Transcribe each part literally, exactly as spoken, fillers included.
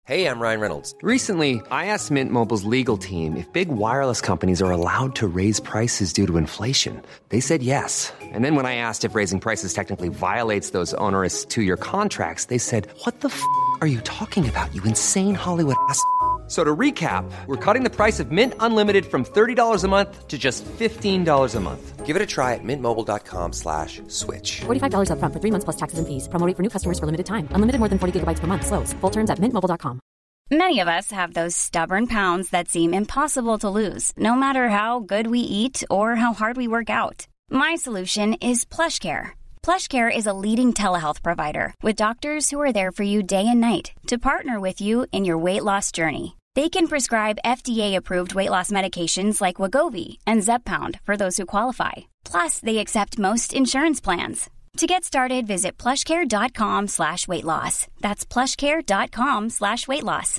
Hey, I'm Ryan Reynolds. Recently, I asked Mint Mobile's legal team if big wireless companies are allowed to raise prices due to inflation. They said yes. And then when I asked if raising prices technically violates those onerous two-year contracts, they said, what the f*** are you talking about, you insane Hollywood ass f- So to recap, we're cutting the price of Mint Unlimited from thirty dollars a month to just fifteen dollars a month. Give it a try at mintmobile.com slash switch. forty-five dollars up front for three months plus taxes and fees. Promo rate for new customers for limited time. Unlimited more than forty gigabytes per month. Slows full terms at mint mobile dot com. Many of us have those stubborn pounds that seem impossible to lose, no matter how good we eat or how hard we work out. My solution is PlushCare. PlushCare is a leading telehealth provider with doctors who are there for you day and night to partner with you in your weight loss journey. They can prescribe F D A-approved weight loss medications like Wegovy and Zepbound for those who qualify. Plus, they accept most insurance plans. To get started, visit plushcare.com slash weight loss. That's plushcare.com slash weight loss.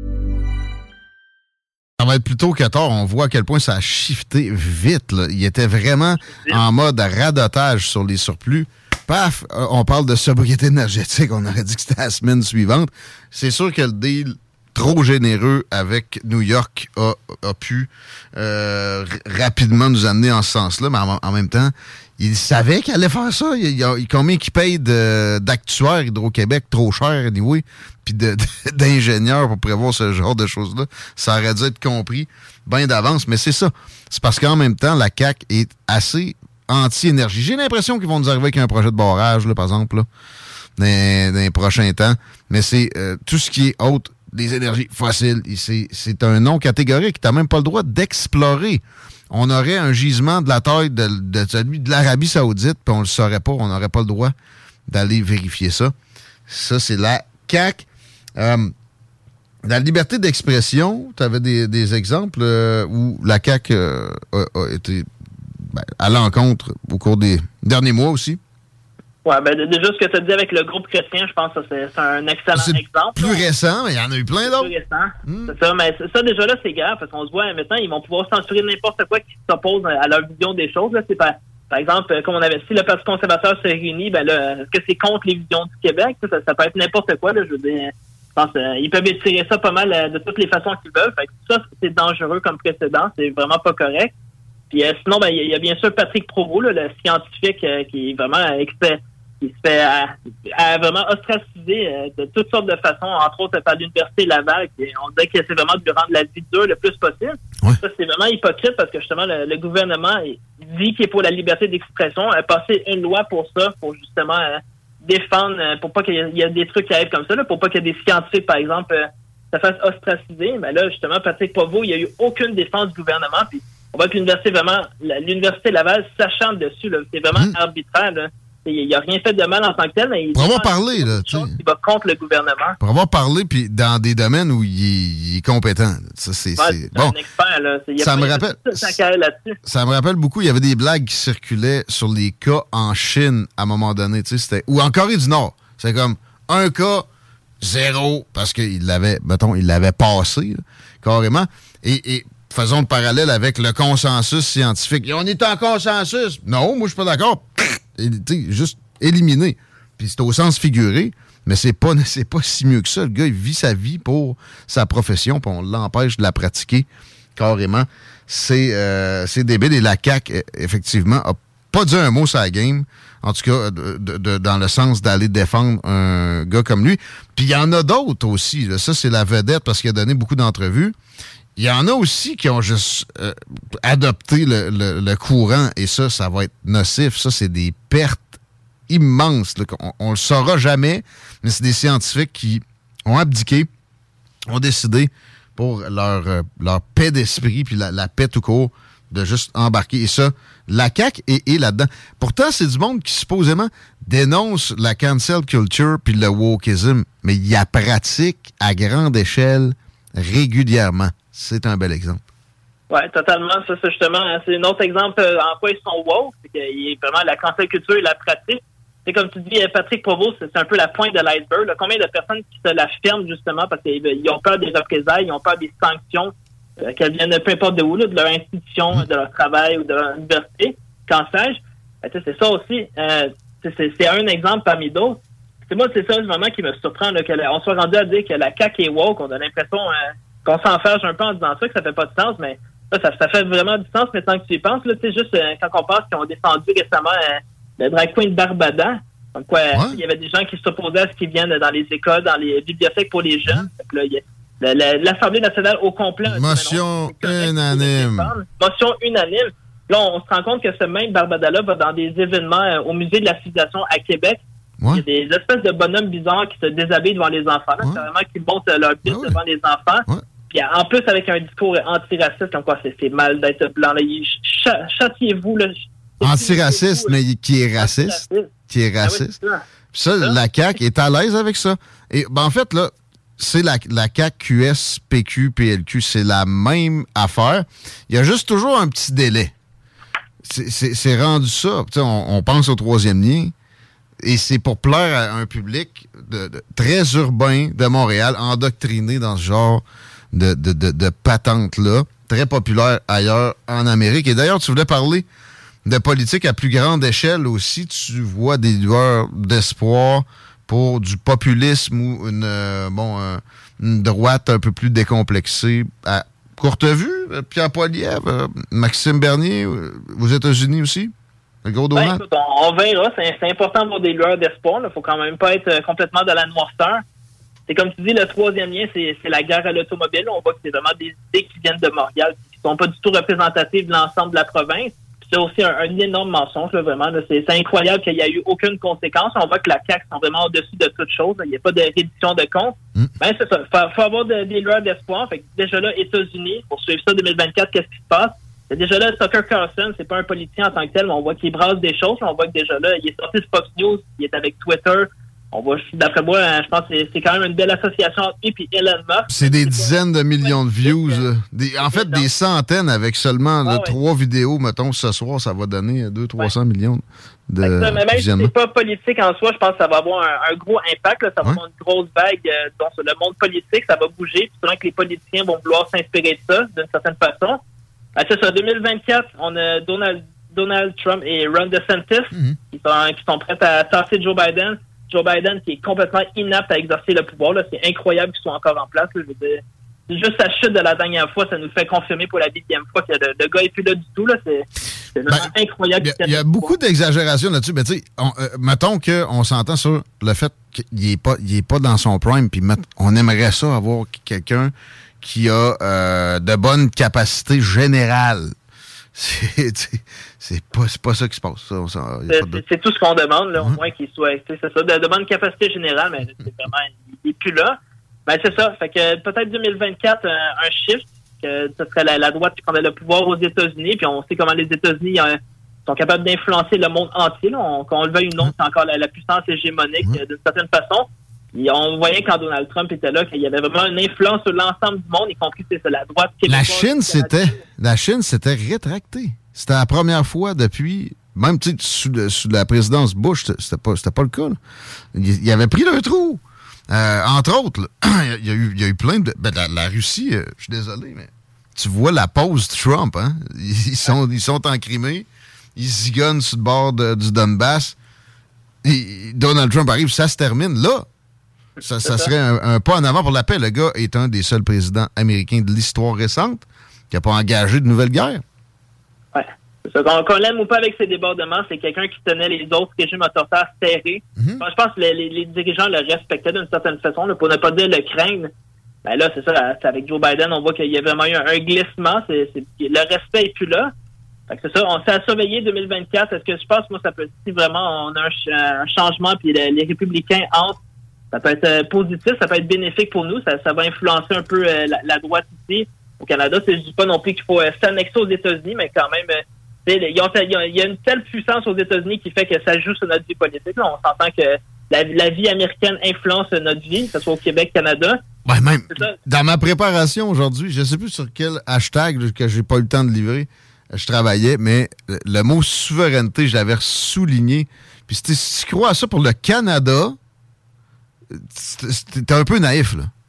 Ça va être plutôt que tard. On voit à quel point ça a shifté vite, là. Il était vraiment en mode radotage sur les surplus. Paf, on parle de sobriété énergétique. On aurait dit que c'était la semaine suivante. C'est sûr que le deal trop généreux avec New York a, a pu euh, r- rapidement nous amener en ce sens-là, mais en, en même temps, il savait qu'il allait faire ça. Il, il, il, combien qu'il paye de, d'actuaires Hydro-Québec trop cher, anyway, puis de, de, d'ingénieurs pour prévoir ce genre de choses-là. Ça aurait dû être compris bien d'avance, mais c'est ça. C'est parce qu'en même temps, la C A Q est assez anti-énergie. J'ai l'impression qu'ils vont nous arriver avec un projet de barrage, là, par exemple, là, dans, dans les prochains temps, mais c'est euh, tout ce qui est autre des énergies fossiles. C'est, c'est un non catégorique. Tu n'as même pas le droit d'explorer. On aurait un gisement de la taille de, de celui de l'Arabie Saoudite, puis on le saurait pas. On n'aurait pas le droit d'aller vérifier ça. Ça, c'est la C A Q. Euh, la liberté d'expression, tu avais des, des exemples euh, où la C A Q euh, a, a été ben, à l'encontre au cours des derniers mois aussi. Ouais, ben déjà, ce que tu as dit avec le groupe chrétien, je pense que c'est, c'est un excellent c'est exemple. Plus récent, mais il y en a eu plein d'autres. Plus récent. Mm. C'est ça, mais ça, déjà là, c'est grave, parce qu'on se voit, maintenant, ils vont pouvoir censurer n'importe quoi qui s'oppose à leur vision des choses. Là. C'est par, par exemple, comme on avait, si le Parti conservateur se réunit, ben là, est-ce que c'est contre les visions du Québec? Ça, ça peut être n'importe quoi, là, je veux dire. Je pense euh, ils peuvent étirer ça pas mal euh, de toutes les façons qu'ils veulent. Fait que ça, c'est dangereux comme précédent. C'est vraiment pas correct. Puis euh, sinon, ben, il y, y a bien sûr Patrick Provost, là, le scientifique euh, qui est vraiment expert. Il se fait à, à vraiment ostraciser euh, de toutes sortes de façons, entre autres par l'Université Laval. Qui, on dirait que c'est vraiment de lui rendre la vie dure le plus possible. Ouais. Ça, c'est vraiment hypocrite parce que justement, le, le gouvernement il dit qu'il est pour la liberté d'expression, a passé une loi pour ça, pour justement euh, défendre, euh, pour pas qu'il y ait, il y ait des trucs qui arrivent comme ça, là, pour pas qu'il y ait des scientifiques, par exemple, euh, se fassent ostraciser. Mais là, justement, Patrick Provost, il n'y a eu aucune défense du gouvernement. Puis on voit que l'Université, vraiment, la, l'Université Laval s'acharne dessus. Là. C'est vraiment mmh. arbitraire, là. Il n'a rien fait de mal en tant que tel, mais il pour avoir parlé, là, tu sais. Il va contre le gouvernement. Pour avoir parlé, puis dans des domaines où il est, il est compétent. Ça, c'est, ouais, c'est... c'est bon. un expert, là. Il ça me rappelle. Là-dessus. Ça me rappelle beaucoup. Il y avait des blagues qui circulaient sur les cas en Chine à un moment donné, tu sais, c'était ou en Corée du Nord. C'est comme un cas zéro parce qu'il l'avait, mettons, il l'avait passé là, carrément. Et, et faisons le parallèle avec le consensus scientifique. Et on est en consensus. Non, moi je suis pas d'accord. Et, juste éliminé. Puis c'est au sens figuré, mais c'est pas, c'est pas si mieux que ça. Le gars, il vit sa vie pour sa profession, puis on l'empêche de la pratiquer carrément. C'est, euh, c'est débile. Et la C A Q, effectivement, a pas dit un mot sur la game, en tout cas, de, de, de, dans le sens d'aller défendre un gars comme lui. Puis il y en a d'autres aussi. Là. Ça, c'est la vedette parce qu'il a donné beaucoup d'entrevues. Il y en a aussi qui ont juste euh, adopté le, le, le courant, et ça, ça va être nocif. Ça, c'est des pertes immenses. Là, on, on le saura jamais, mais c'est des scientifiques qui ont abdiqué, ont décidé pour leur, euh, leur paix d'esprit, puis la, la paix tout court, de juste embarquer. Et ça, la C A Q est, est là-dedans. Pourtant, c'est du monde qui, supposément, dénonce la cancel culture puis le wokeism, mais il y a pratique à grande échelle régulièrement. C'est un bel exemple. Oui, totalement. Ça, c'est justement, c'est un autre exemple en quoi ils sont woke. C'est qu'il y a vraiment la cancel culture et la pratique. C'est comme tu dis, Patrick Provost, c'est un peu la pointe de l'iceberg. Là. Combien de personnes qui se l'affirment justement parce qu'ils ont peur des représailles, ils ont peur des sanctions, euh, qu'elles viennent de peu importe de où, là, de leur institution, mmh. de leur travail ou de leur université, qu'en sais-je. Ben, c'est ça aussi. Euh, c'est, c'est un exemple parmi d'autres. c'est moi, c'est ça vraiment qui me surprend, là, qu'on soit rendu à dire que la C A Q est woke. On a l'impression euh, qu'on s'enferge un peu en disant ça, que ça fait pas de sens, mais là, ça, ça fait vraiment du sens maintenant que tu y penses. Là, tu sais, juste euh, quand on pense qu'ils ont descendu récemment euh, le drag queen Barbada, comme quoi ouais. il y avait des gens qui s'opposaient à ce qui viennent dans les écoles, dans les bibliothèques pour les jeunes. Mmh. Là, il y a, la, la, L'Assemblée nationale au complet. Motion unanime. Motion unanime. Là, on se rend compte que ce même Barbada-là va dans des événements euh, au Musée de la civilisation à Québec. Ouais. Il y a des espèces de bonhommes bizarres qui se déshabillent devant les enfants. Là. Ouais. C'est vraiment qu'ils montent leur piste ouais, devant ouais. les enfants. Ouais. Puis en plus, avec un discours antiraciste, comme quoi c'est, c'est mal d'être blanc. Là. Ch- châtiez-vous. Là. Antiraciste, mais qui est raciste. Antiraciste. Qui est raciste. Ah oui, ça, ça, ça, la C A Q est à l'aise avec ça. Et ben, en fait, là, c'est la, la C A Q, Q S, P Q, P L Q, c'est la même affaire. Il y a juste toujours un petit délai. C'est, c'est, c'est rendu ça. On, on pense au troisième lien. Et c'est pour plaire à un public de, de, très urbain de Montréal, endoctriné dans ce genre de, de, de, de patente-là, très populaire ailleurs en Amérique. Et d'ailleurs, tu voulais parler de politique à plus grande échelle aussi. Tu vois des lueurs d'espoir pour du populisme ou une, euh, bon, euh, une droite un peu plus décomplexée. À courte vue, Pierre Poilievre, euh, Maxime Bernier, euh, aux États-Unis aussi? Le gros ben, écoute, on, on verra. C'est, c'est important pour des lueurs d'espoir. Il ne faut quand même pas être euh, complètement de la noirceur. C'est comme tu dis, le troisième lien, c'est, c'est la guerre à l'automobile. On voit que c'est vraiment des idées qui viennent de Montréal, qui ne sont pas du tout représentatives de l'ensemble de la province. Puis c'est aussi un, un énorme mensonge, là, vraiment. Là. C'est, c'est incroyable qu'il n'y a eu aucune conséquence. On voit que la C A Q sont vraiment au-dessus de toute chose. Il n'y a pas de réduction de compte. Mm. Ben, c'est ça. Il faut, faut avoir de, des lueurs d'espoir. Fait que déjà là, États-Unis, pour suivre ça deux mille vingt-quatre, qu'est-ce qui se passe? Déjà là, Tucker Carlson, c'est pas un politicien en tant que tel, mais on voit qu'il brasse des choses. On voit que déjà là, il est sorti de Fox News, il est avec Twitter. On voit, d'après moi, je pense que c'est, c'est quand même une belle association entre lui et Elon Musk. C'est des dizaines de millions de views. Des, en fait, des centaines avec seulement ah, là, ouais. trois vidéos, mettons, ce soir, ça va donner deux cents à trois cents ouais. millions de ça, mais même si c'est pas politique en soi, je pense que ça va avoir un, un gros impact. Là, ça va ouais. avoir une grosse vague euh, dans le monde politique. Ça va bouger. Puis sûrement que les politiciens vont vouloir s'inspirer de ça, d'une certaine façon. Ah, c'est ça, deux mille vingt-quatre, on a Donald, Donald Trump et Ron DeSantis mm-hmm. qui, sont, qui sont prêts à tasser Joe Biden. Joe Biden qui est complètement inapte à exercer le pouvoir. Là. C'est incroyable qu'ils soient encore en place. Là. Je veux dire, juste sa chute de la dernière fois, ça nous fait confirmer pour la dixième fois que le, le gars n'est plus là du tout. Là. C'est, c'est vraiment ben, incroyable. Il y a, y a beaucoup d'exagération là-dessus. Mais tu sais, euh, mettons qu'on s'entend sur le fait qu'il n'est pas, il est pas dans son prime. Puis on aimerait ça avoir quelqu'un qui a euh, de bonnes capacités générales. C'est, c'est, pas, c'est pas ça qui se passe. Ça, ça, c'est, c'est, c'est tout ce qu'on demande, là, au moins qu'il soit. C'est ça, de, de bonnes capacités générales, mais c'est vraiment, il n'est plus là. Ben, c'est ça. Fait que peut-être deux mille vingt-quatre, un, un shift, que ce serait la, la droite qui prendrait le pouvoir aux États-Unis, puis on sait comment les États-Unis euh, sont capables d'influencer le monde entier. Là. On, qu'on le veuille ou non, c'est encore la, la puissance hégémonique mmh. d'une certaine façon. Et on voyait quand Donald Trump était là qu'il y avait vraiment une influence sur l'ensemble du monde, y compris c'est ça, la droite québécoise. La Chine, c'était, la Chine s'était rétractée. C'était la première fois depuis, même tu sais, sous, sous la présidence Bush, c'était pas, c'était pas le cas. Là. Il, il avait pris le trou. Euh, entre autres, là, il, y a eu, il y a eu plein de... Ben, la, la Russie, euh, je suis désolé, mais tu vois la pose de Trump. Hein? Ils, sont, ils sont en Crimée, ils zigonnent sur le bord de, du Donbass. Et Donald Trump arrive, ça se termine là. Ça, ça serait un, un pas en avant pour la paix. Le gars est un des seuls présidents américains de l'histoire récente qui n'a pas engagé de nouvelle guerre. Oui. Qu'on, qu'on l'aime ou pas avec ses débordements, c'est quelqu'un qui tenait les autres régimes autoritaires serrés. Mm-hmm. Enfin, je pense que les, les, les dirigeants le respectaient d'une certaine façon, là, pour ne pas dire le craindre. Ben là, c'est ça, c'est avec Joe Biden, on voit qu'il y a vraiment eu un, un glissement. C'est, c'est, le respect n'est plus là. Fait que c'est ça, on s'est à surveiller deux mille vingt-quatre. Est-ce que je pense, moi, ça peut, si vraiment on a un, un changement, puis les, les républicains entrent, ça peut être euh, positif, ça peut être bénéfique pour nous. Ça, ça va influencer un peu euh, la, la droite ici au Canada. C'est, je dis pas non plus qu'il faut euh, s'annexer aux États-Unis, mais quand même, euh, il y, y, y a une telle puissance aux États-Unis qui fait que ça joue sur notre vie politique. Là, on s'entend que la, la vie américaine influence notre vie, que ce soit au Québec, Canada. Ouais, même dans ma préparation aujourd'hui, je sais plus sur quel hashtag que j'ai pas eu le temps de livrer, je travaillais, mais le mot souveraineté, je l'avais souligné. Puis si tu crois à ça pour le Canada, t'es un peu naïf, là.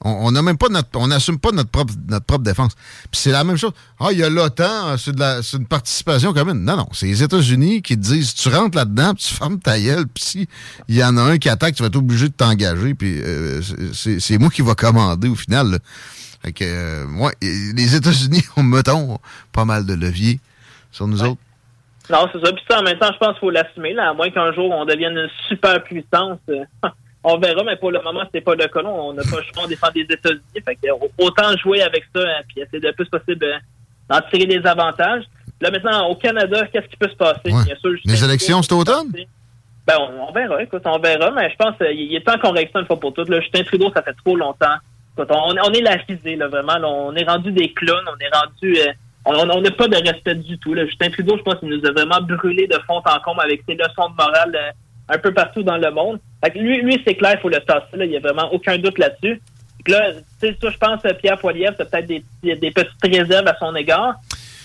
On n'a même pas notre. On n'assume pas notre propre, notre propre défense. Puis c'est la même chose. Ah, il y a l'OTAN, c'est, de la, c'est une participation commune. Non, non. C'est les États-Unis qui te disent tu rentres là-dedans, puis tu fermes ta gueule, puis si il y en a un qui attaque, tu vas être obligé de t'engager, puis euh, c'est, c'est moi qui va commander au final. Là. Fait que, euh, ouais, les États-Unis ont, mettons, pas mal de leviers sur nous ouais. autres. Non, c'est ça. Puis ça, en même temps, je pense qu'il faut l'assumer, là, à moins qu'un jour on devienne une super puissance. Euh, on verra, mais pour le moment, c'est pas le cas. On n'a pas le choix, on défend des États-Unis. Fait que, autant jouer avec ça, hein, puis essayer le plus possible euh, d'en tirer des avantages. Là, maintenant, au Canada, qu'est-ce qui peut se passer? Ouais. Bien sûr, les élections, c'est automne? Ben, on, on verra, écoute, on verra, mais je pense qu'il euh, est temps qu'on règle ça une fois pour toutes. Là, Justin Trudeau, ça fait trop longtemps. Écoute, on, on est la risée, là, vraiment. Là, on est rendu des clowns, on est rendu... Euh, On n'a pas de respect du tout. Là. Justin Trudeau, je pense qu'il nous a vraiment brûlé de fond en comble avec ses leçons de morale euh, un peu partout dans le monde. Fait que lui, lui, c'est clair, il faut le tasser. Là. Il n'y a vraiment aucun doute là-dessus. Fait que là, tu sais, ça, je pense que Pierre Poilievre, c'est peut-être des, des petites réserves à son égard.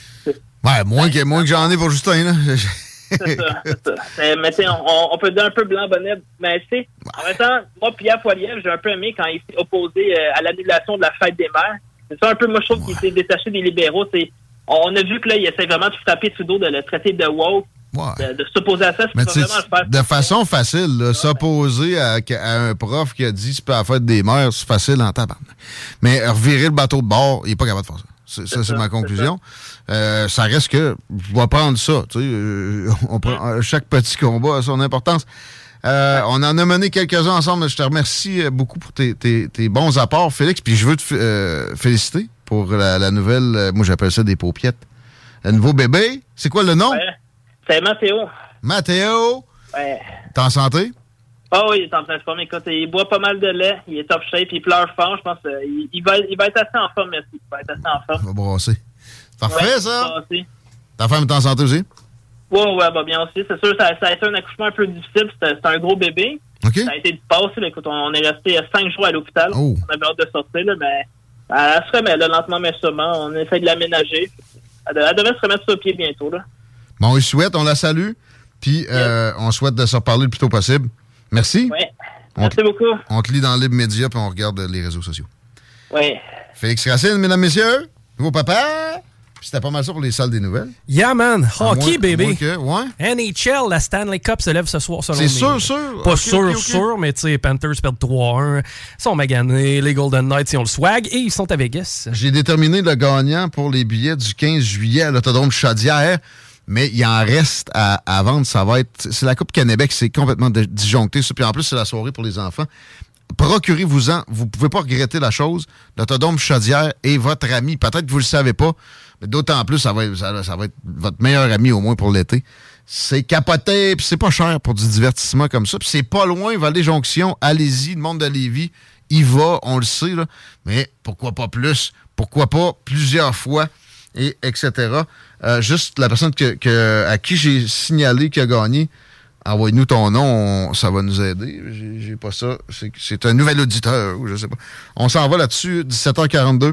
Ouais, moins que, moins que j'en ai pour Justin, là. c'est ça, c'est ça. Mais, mais tu sais, on, on peut dire un peu blanc-bonnet. Mais tu sais, en même temps, moi, Pierre Poilievre, j'ai un peu aimé quand il s'est opposé euh, à l'annulation de la fête des mères. C'est ça un peu, moi, je trouve ouais. qu'il s'est détaché des libéraux. C'est On a vu que là, il essaie vraiment de frapper Trudeau, de le traiter de woke, ouais. de, de s'opposer à ça. Mais vraiment le faire. De façon facile, là, ouais. s'opposer à, à un prof qui a dit c'est pas la fête des mères, c'est facile en tabarnak. Mais revirer le bateau de bord, il n'est pas capable de faire ça. C'est, c'est ça, c'est ça, ma conclusion. Ça. Euh, ça reste que je vais prendre ça. Tu sais, euh, on prend, mmh. Chaque petit combat a son importance. Euh, on en a mené quelques-uns ensemble. Je te remercie beaucoup pour tes, tes, tes bons apports, Félix. Puis je veux te f- euh, féliciter pour la, la nouvelle, euh, moi j'appelle ça des paupiettes. Le nouveau bébé, c'est quoi le nom? Ouais, c'est Mathéo. Mathéo? Ouais. T'es en santé? Ah oh oui, il est en train de se former. Écoute, il boit pas mal de lait, il est top shape, il pleure fort. Je pense qu'il il va, il va être assez en forme, merci. Il va être assez en forme. Il va brasser. Parfait, ouais, ça? Brasser. Ta femme est en santé aussi? Oui, oui, elle va bien aussi. C'est sûr, ça, ça a été un accouchement un peu difficile. C'était, c'était un gros bébé. Okay. Ça a été du passé. Là. Écoute, on est resté cinq jours à l'hôpital. Oh. On avait hâte de sortir, là, mais elle se remet là, lentement mais sûrement. On essaie de l'aménager. Elle, elle devrait se remettre sur pied bientôt. Là. Bon, on lui souhaite, on la salue. Puis, yes. euh, on souhaite de se reparler le plus tôt possible. Merci. Oui. Merci on beaucoup. T- on te lit dans Libre Média, puis on regarde les réseaux sociaux. Oui. Félix Racine, mesdames, messieurs. Nouveau papa. Puis c'était pas mal ça pour les salles des nouvelles. Yeah, man. Hockey, moins, baby. Que, ouais. N H L, la Stanley Cup se lève ce soir, selon C'est mes... sûr, sûr. Pas okay, sûr, okay, okay. sûr, mais tu sais, Panthers perdent trois un. Ils sont maganés. Les Golden Knights, ils ont le swag et ils sont à Vegas. J'ai déterminé le gagnant pour les billets du quinze juillet à l'Autodrome Chaudière, mais il en reste à, à vendre. Ça va être... C'est la Coupe Kennebec, c'est complètement disjoncté. Puis en plus, c'est la soirée pour les enfants. Procurez-vous-en. Vous ne pouvez pas regretter la chose. L'Autodrome Chaudière est votre ami. Peut-être que vous ne le savez pas, mais d'autant plus, ça va, être, ça, ça va être votre meilleur ami au moins pour l'été. C'est capoté, puis c'est pas cher pour du divertissement comme ça. Puis c'est pas loin, Vallée-Jonction. Allez-y, le monde de Lévis, il va, on le sait, là. Mais pourquoi pas plus? Pourquoi pas plusieurs fois? Et etc. Euh, juste la personne que, que, à qui j'ai signalé qui a gagné, envoie-nous ton nom, on, ça va nous aider. J'ai, j'ai pas ça. C'est, c'est un nouvel auditeur, ou je sais pas. On s'en va là-dessus, dix-sept heures quarante-deux.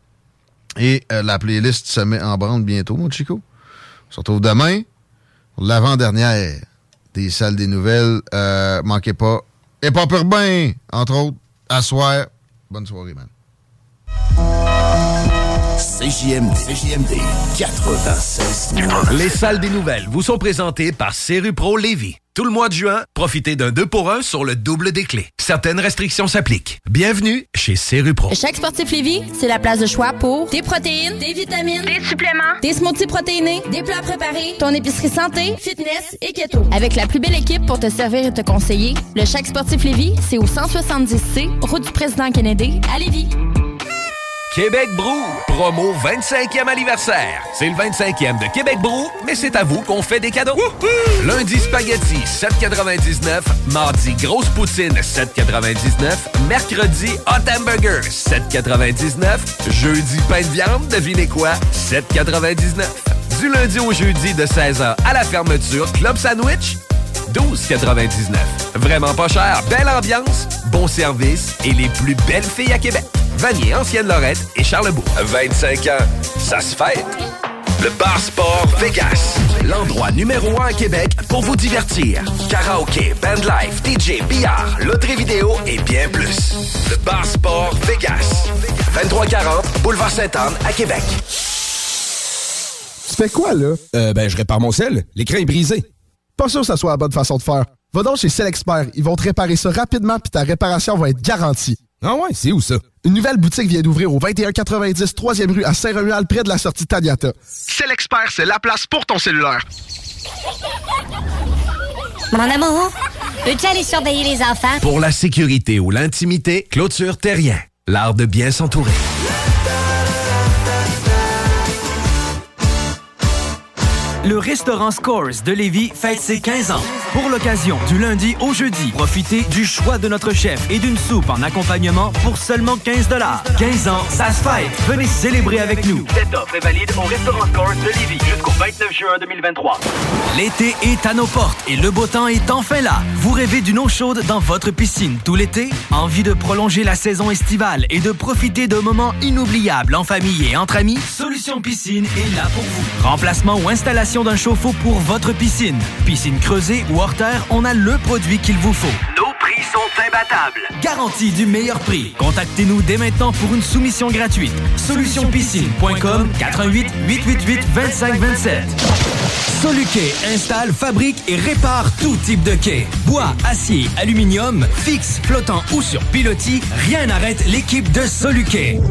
Et euh, la playlist se met en branle bientôt, mon Chico. On se retrouve demain pour l'avant-dernière des salles des nouvelles. Euh, manquez pas. Et pas urbain, entre autres, à soir. Bonne soirée, man. C J M D, C J M D quatre-vingt-seize. Les salles des nouvelles vous sont présentées par Serupro Lévis. Tout le mois de juin, profitez d'un deux pour un sur le double des clés. Certaines restrictions s'appliquent. Bienvenue chez Serupro. Chaque sportif Lévis, c'est la place de choix pour des protéines, des vitamines, des suppléments, des smoothies protéinés, des plats préparés, ton épicerie santé, fitness et keto. Avec la plus belle équipe pour te servir et te conseiller, le Chaque sportif Lévis, c'est au cent soixante-dix C, route du président Kennedy, à Lévis. Québec Brou, promo vingt-cinquième anniversaire. C'est le vingt-cinquième de Québec Brou, mais c'est à vous qu'on fait des cadeaux. Wouhou! Lundi, spaghetti, sept quatre-vingt-dix-neuf. Mardi, grosse poutine, sept quatre-vingt-dix-neuf. Mercredi, hot hamburger, sept quatre-vingt-dix-neuf. Jeudi, pain de viande, devinez quoi? sept quatre-vingt-dix-neuf. Du lundi au jeudi, de seize heures à la fermeture, club sandwich, douze quatre-vingt-dix-neuf. Vraiment pas cher, belle ambiance, bon service et les plus belles filles à Québec. Vanier, Ancienne-Lorette et Charlebourg. vingt-cinq ans, ça se fête. Le Bar Sport Vegas. L'endroit numéro un à Québec pour vous divertir. Karaoké, bandlife, D J, billard, loterie vidéo et bien plus. Le Bar Sport Vegas. vingt-trois quarante Boulevard Sainte-Anne à Québec. Tu fais quoi, là? Euh, ben, je répare mon sel. L'écran est brisé. Pas sûr que ça soit la bonne façon de faire. Va donc chez Selexpert. Ils vont te réparer ça rapidement puis ta réparation va être garantie. Ah ouais? C'est où ça? Une nouvelle boutique vient d'ouvrir au vingt et un quatre-vingt-dix troisième rue à Saint-Romuald, près de la sortie Taniata. Selexpert, c'est la place pour ton cellulaire. Mon amour, peux-tu aller surveiller les enfants? Pour la sécurité ou l'intimité, Clôture Terrien. L'art de bien s'entourer. Le restaurant Scores de Lévis fête ses quinze ans. Pour l'occasion, du lundi au jeudi, profitez du choix de notre chef et d'une soupe en accompagnement pour seulement quinze dollars. quinze ans, ça se fête. Venez célébrer avec nous. Cette offre est valide au restaurant Scores de Lévis jusqu'au vingt-neuf juin deux mille vingt-trois. L'été est à nos portes et le beau temps est enfin là. Vous rêvez d'une eau chaude dans votre piscine tout l'été? Envie de prolonger la saison estivale et de profiter de moments inoubliables en famille et entre amis? Solution Piscine est là pour vous. Remplacement ou installation d'un chauffe-eau pour votre piscine. Piscine creusée ou hors terre, on a le produit qu'il vous faut. Nos prix sont imbattables. Garantie du meilleur prix. Contactez-nous dès maintenant pour une soumission gratuite. solution piscine point com quatre-vingt-huit huit huit huit vingt-cinq vingt-sept. Soluquet installe, fabrique et répare tout type de quai. Bois, acier, aluminium, fixe, flottant ou sur pilotis, rien n'arrête l'équipe de Soluquet.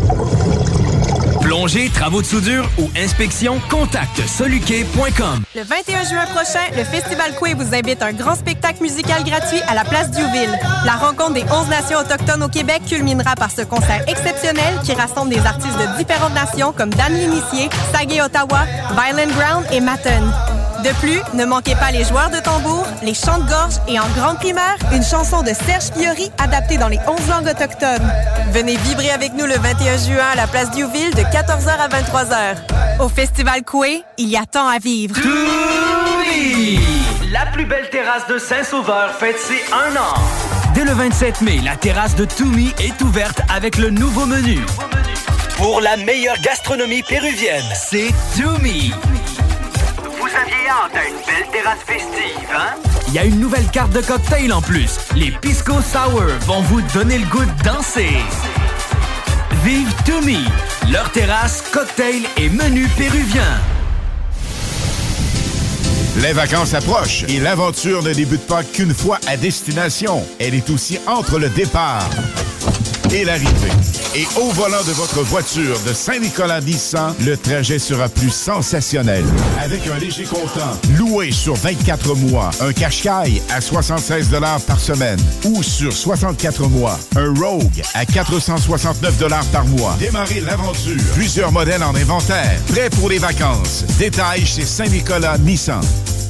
Plongée, travaux de soudure ou inspection, contacte soluquet point com. Le vingt et un juin prochain, le Festival Coué vous invite à un grand spectacle musical gratuit à la place Diouville. La rencontre des onze nations autochtones au Québec culminera par ce concert exceptionnel qui rassemble des artistes de différentes nations comme Dan l'Initié, Saguet Ottawa, Violent Ground et Matten. De plus, ne manquez pas les joueurs de tambour, les chants de gorge et en grande primeur, une chanson de Serge Fiori adaptée dans les onze langues autochtones. Venez vibrer avec nous le vingt et un juin à la place Diouville de quatorze heures à vingt-trois heures. Au Festival Coué, il y a tant à vivre. Toumi! La plus belle terrasse de Saint-Sauveur fête ses un an. Dès le vingt-sept mai, la terrasse de Toumi est ouverte avec le nouveau menu. Pour la meilleure gastronomie péruvienne, c'est Toumi. Vous aviez hâte à une belle terrasse festive, hein? Il y a une nouvelle carte de cocktail en plus. Les Pisco Sour vont vous donner le goût de danser. Vive Toumi, leur terrasse, cocktail et menu péruvien. Les vacances approchent et l'aventure ne débute pas qu'une fois à destination. Elle est aussi entre le départ et l'arrivée. Et au volant de votre voiture de Saint-Nicolas Nissan, le trajet sera plus sensationnel. Avec un léger comptant, loué sur vingt-quatre mois, un Qashqai à soixante-seize dollars par semaine ou sur soixante-quatre mois, un Rogue à quatre cent soixante-neuf dollars par mois. Démarrez l'aventure. Plusieurs modèles en inventaire. Prêts pour les vacances. Détails chez Saint-Nicolas Nissan.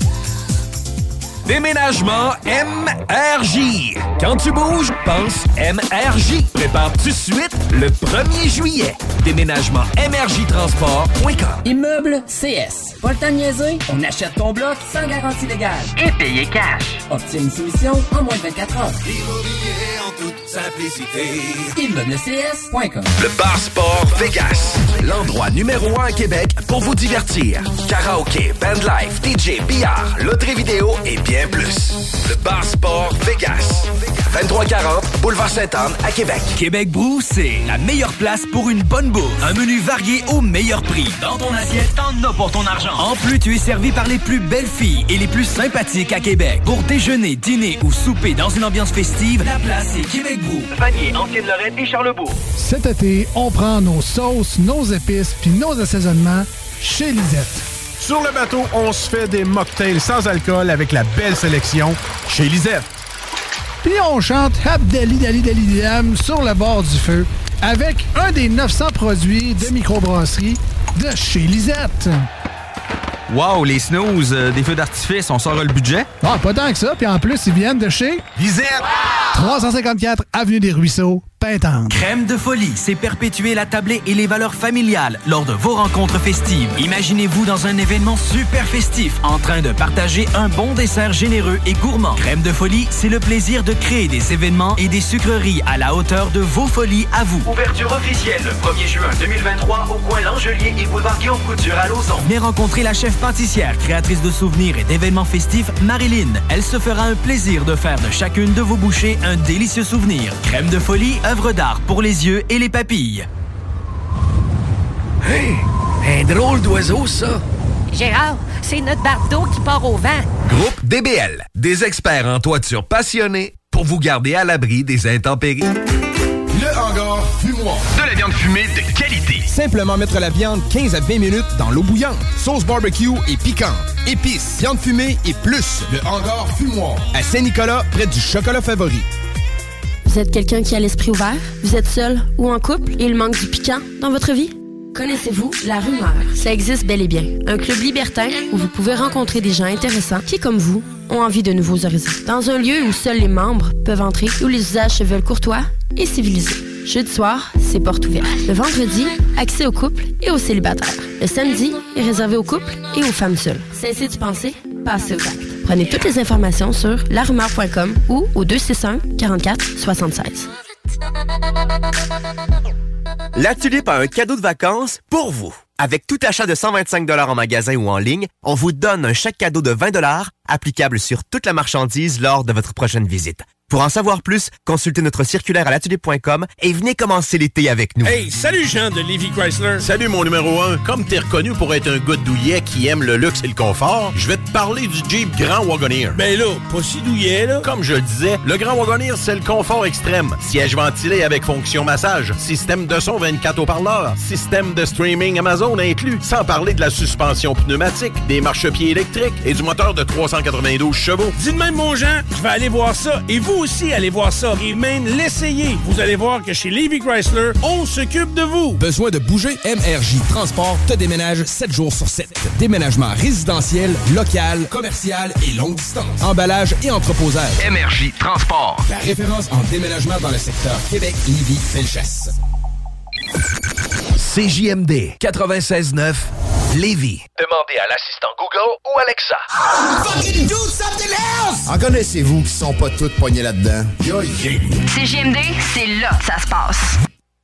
Déménagement M R J. Quand tu bouges, pense M R J. Prépare tout de suite le premier juillet. Déménagement M R J transport point com. Immeuble C S. Pas le temps de niaiser, on achète ton bloc sans garantie légale. Et payer cash. Obtiens une soumission en moins de vingt-quatre heures. Immobilier en toute simplicité. Immeuble C S point com. Le Bar Sport Vegas. L'endroit numéro un à Québec pour vous divertir. Karaoké, bandlife, D J, billard, loterie vidéo et bien plus. Le Bar Sport Vegas. vingt-trois quarante Boulevard Sainte-Anne à Québec. Québec Brou, c'est la meilleure place pour une bonne bouffe. Un menu varié au meilleur prix. Dans ton assiette, t'en as pour ton argent. En plus, tu es servi par les plus belles filles et les plus sympathiques à Québec. Pour déjeuner, dîner ou souper dans une ambiance festive, la place est Québec Brou. Vanier, Ancienne-Lorraine et Charlebourg. Cet été, on prend nos sauces, nos épices puis nos assaisonnements chez Lisette. Sur le bateau, on se fait des mocktails sans alcool avec la belle sélection chez Lisette. Puis on chante Abdali Dali Dali Dam sur le bord du feu avec un des neuf cents produits de microbrasserie de chez Lisette. Wow, les snooze, euh, des feux d'artifice, on sort le budget? Ah, pas tant que ça. Puis en plus, ils viennent de chez Lisette. trois cent cinquante-quatre Avenue des Ruisseaux, Pintendre. Crème de folie, c'est perpétuer la tablée et les valeurs familiales lors de vos rencontres festives. Imaginez-vous dans un événement super festif, en train de partager un bon dessert généreux et gourmand. Crème de folie, c'est le plaisir de créer des événements et des sucreries à la hauteur de vos folies à vous. Ouverture officielle le premier juin deux mille vingt-trois au coin L'Angelier et boulevard Guillaume Couture à Lauson. Venez rencontrer la chef pâtissière, créatrice de souvenirs et d'événements festifs, Marilyn. Elle se fera un plaisir de faire de chacune de vos bouchées un délicieux souvenir. Crème de folie, œuvre d'art pour les yeux et les papilles. Hey, un drôle d'oiseau, ça. Gérard, c'est notre bardeau qui part au vent. Groupe D B L, des experts en toiture passionnés pour vous garder à l'abri des intempéries. Le hangar fumoir. De la viande fumée de qualité. Simplement mettre la viande quinze à vingt minutes dans l'eau bouillante. Sauce barbecue et piquante. Épices, viande fumée et plus. Le hangar fumoir. À Saint-Nicolas, près du Chocolat Favori. Vous êtes quelqu'un qui a l'esprit ouvert? Vous êtes seul ou en couple et il manque du piquant dans votre vie? Connaissez-vous La Rumeur? Ça existe bel et bien. Un club libertin où vous pouvez rencontrer des gens intéressants qui, comme vous, ont envie de nouveaux horizons. Dans un lieu où seuls les membres peuvent entrer, où les usages se veulent courtois et civilisés. Jeudi soir, c'est porte ouverte. Le vendredi, accès aux couples et aux célibataires. Le samedi est réservé aux couples et aux femmes seules. Cessez de penser, passez aux actes. Prenez toutes les informations sur la rumeur point com ou au deux six un, quarante-quatre, soixante-seize. La Tulipe a un cadeau de vacances pour vous. Avec tout achat de cent vingt-cinq dollars en magasin ou en ligne, on vous donne un chèque cadeau de vingt dollars applicable sur toute la marchandise lors de votre prochaine visite. Pour en savoir plus, consultez notre circulaire à latulipe point com et venez commencer l'été avec nous. Hey, salut Jean de Lévis Chrysler. Salut mon numéro un. Comme t'es reconnu pour être un gars douillet qui aime le luxe et le confort, je vais te parler du Jeep Grand Wagoneer. Ben là, pas si douillet là. Comme je le disais, le Grand Wagoneer, c'est le confort extrême. Siège ventilé avec fonction massage, système de son vingt-quatre haut-parleurs, système de streaming Amazon inclus, sans parler de la suspension pneumatique, des marchepieds électriques et du moteur de trois cent quatre-vingt-douze chevaux. Dis de même mon Jean, je vais aller voir ça et vous aussi allez voir ça et même l'essayer. Vous allez voir que chez Lévis Chrysler, on s'occupe de vous. Besoin de bouger? M R J Transport te déménage sept jours sur sept. Déménagement résidentiel, local, commercial et longue distance. Emballage et entreposage. M R J Transport. La référence en déménagement dans le secteur Québec-Lévis-Felchasse. C J M D quatre-vingt-seize neuf Lévis. Demandez à l'assistant Google ou Alexa. Fucking do something else! En connaissez-vous qui sont pas toutes poignées là-dedans? Yo, yeah. C J M D, c'est là que ça se passe.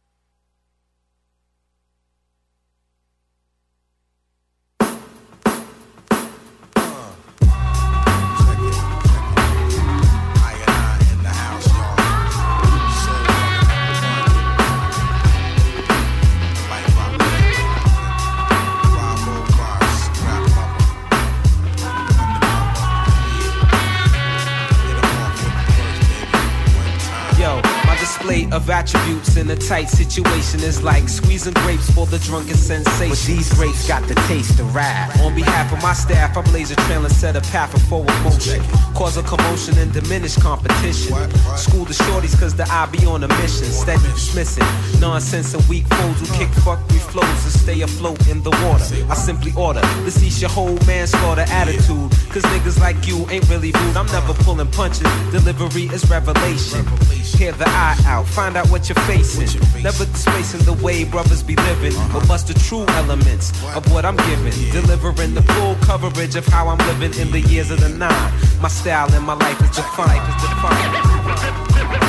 Of attributes in a tight situation is like squeezing grapes for the drunken sensation. But these grapes got the taste of rap. On behalf of my staff, I blaze a trail and set a path of forward motion. Cause a commotion and diminish competition. School the shorties cause the I be on a mission. Steady dismissing nonsense and weak foes who kick fuckery flows and stay afloat in the water. I simply order this eat your whole manslaughter attitude. Cause niggas like you ain't really rude. I'm never pulling punches. Delivery is revelation. Hear the eye out. Find out what you're facing. Never displacing the way brothers be living, but bust the true elements of what I'm giving. Delivering the full coverage of how I'm living in the years of the nine. My style and my life is defined. Is defined.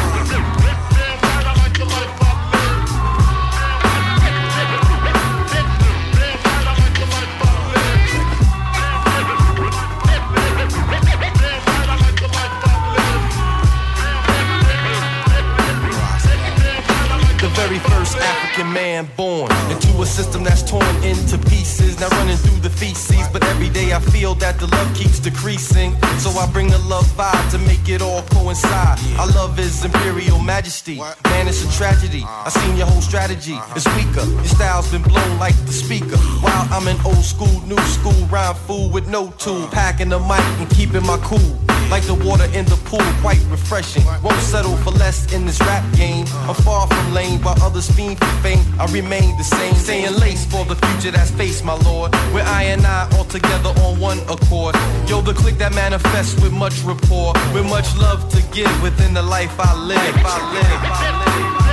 Very first African man born into a system that's torn into pieces, now running through the feces. But every day I feel that the love keeps decreasing, so I bring the love vibe to make it all coincide. Our love is imperial majesty, man, it's a tragedy. I seen your whole strategy is weaker. Your style's been blown like the speaker, while I'm an old school, new school rhyme fool with no tool, packing the mic and keeping my cool. Like the water in the pool, quite refreshing. Won't settle for less in this rap game. I'm far from lame, while others fiend for fame. I remain the same, staying laced for the future that's faced, my lord. Where I and I all together on one accord. Yo, the clique that manifests with much rapport, with much love to give within the life I live. I live. I live.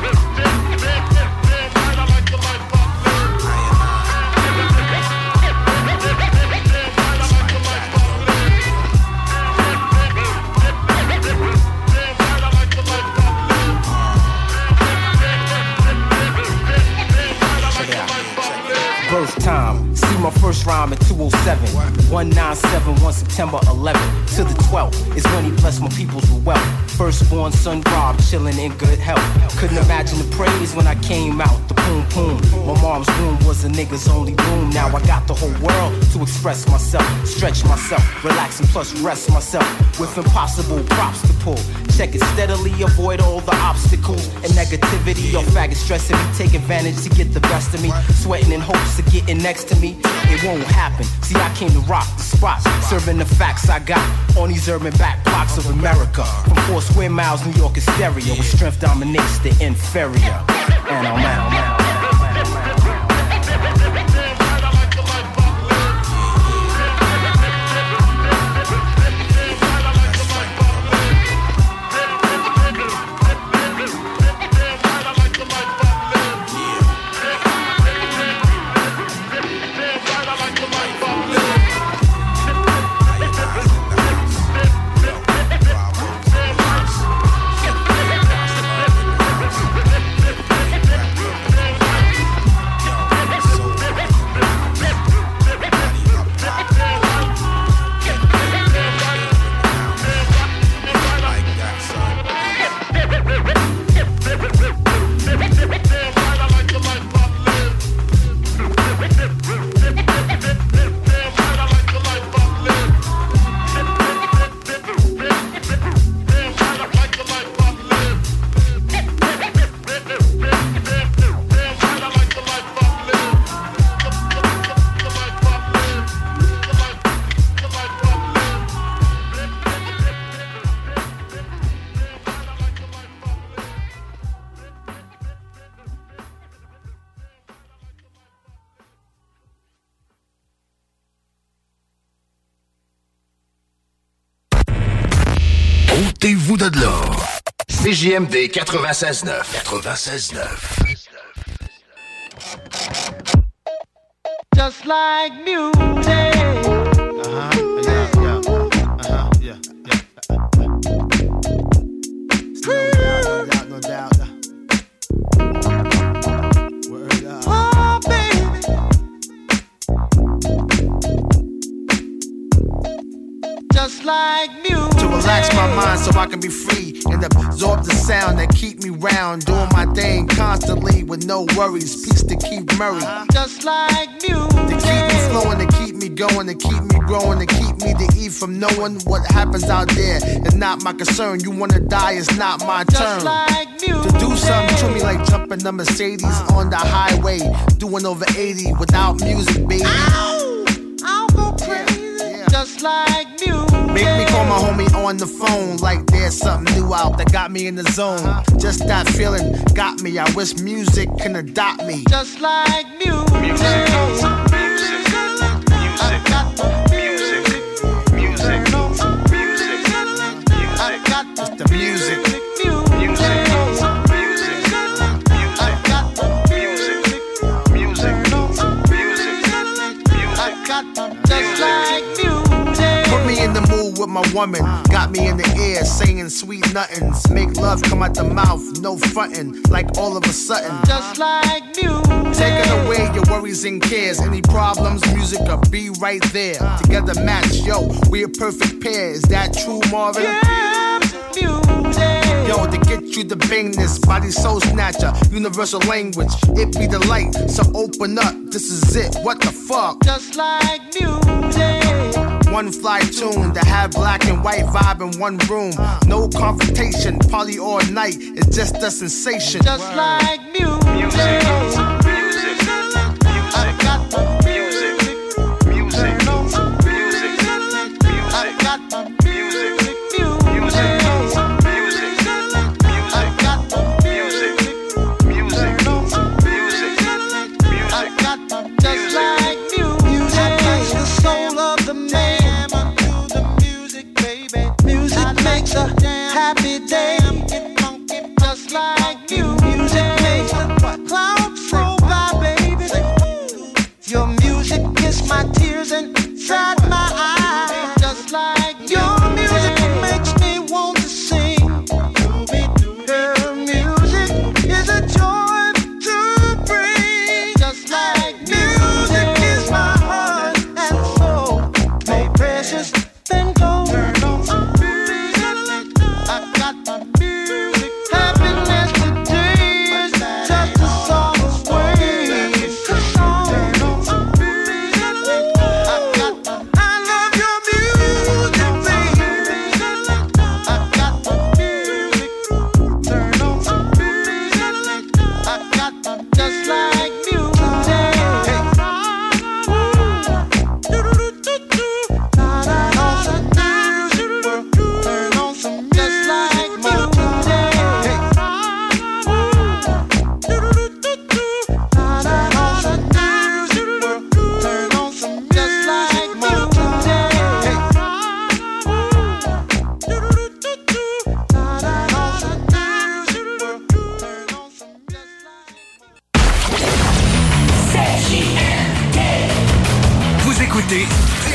Birth time, see my first rhyme in two oh seven. one nine seven one September eleventh to the twelfth is when he blessed my peoples with wealth. Firstborn son Rob, chillin' in good health. Couldn't imagine the praise when I came out, the boom boom. My mom's room was a nigga's only room. Now I got the whole world to express myself, stretch myself, relax and plus rest myself. With impossible props to pull, check it steadily, avoid all the obstacles and negativity. Or faggot stressing me, take advantage to get the best of me. Sweating in hopes of getting next to me, it won't happen. See, I came to rock the spot, serving the facts I got on these urban back blocks of America. From four square miles, New York is stereo, where strength dominates the inferior. And I'm out, I'm out. Ôtez-vous de là. C J M D quatre-vingt-seize neuf. quatre-vingt-seize neuf. Just like music. Uh-huh. Yeah, yeah. Uh-huh. Yeah, yeah. No doubt, no doubt, no doubt. Word up. Oh, baby. Just like music. To relax my mind so I can be free and absorb the sound that keep me round, doing my thing constantly with no worries. Peace to Keith Murray. Just like music. To keep me flowing, to keep me going, to keep me growing, to keep me to eat from knowing what happens out there. It's not my concern. You wanna die, it's not my turn. Just like music. To do something to me like jumping a Mercedes on the highway, doing over eighty without music, baby. Ow! I'll go crazy. Yeah. Just like music. Make me call my homie on the phone like there's something new out that got me in the zone. Just that feeling got me. I wish music can adopt me. Just like music. Music. Music. Music. Music. Music. Music. I got just the music. Music. Music. Music. I got music. Music. Music. I got just like music. Put me in the mood with my woman. Got me in the air saying sweet nothings. Make love come out the mouth, no frontin'. Like all of a sudden. Just like music. Taking away your worries and cares. Any problems, music will be right there. Together match, yo, we a perfect pair. Is that true, Marvin? Yeah, music. Yo, to get you to bang this body soul snatcher, universal language. It be the light, so open up. This is it. What the fuck? Just like music. One fly tune to have black and white vibe in one room. No confrontation, party all night. It's just a sensation. Just like music. Music. Music. I got the music. Music. Music. I got the music. Music. Music. I got the music. Music. Music. I got the just like music. I touch the soul of the man. Makes a happy day. Just like you, music. écoutez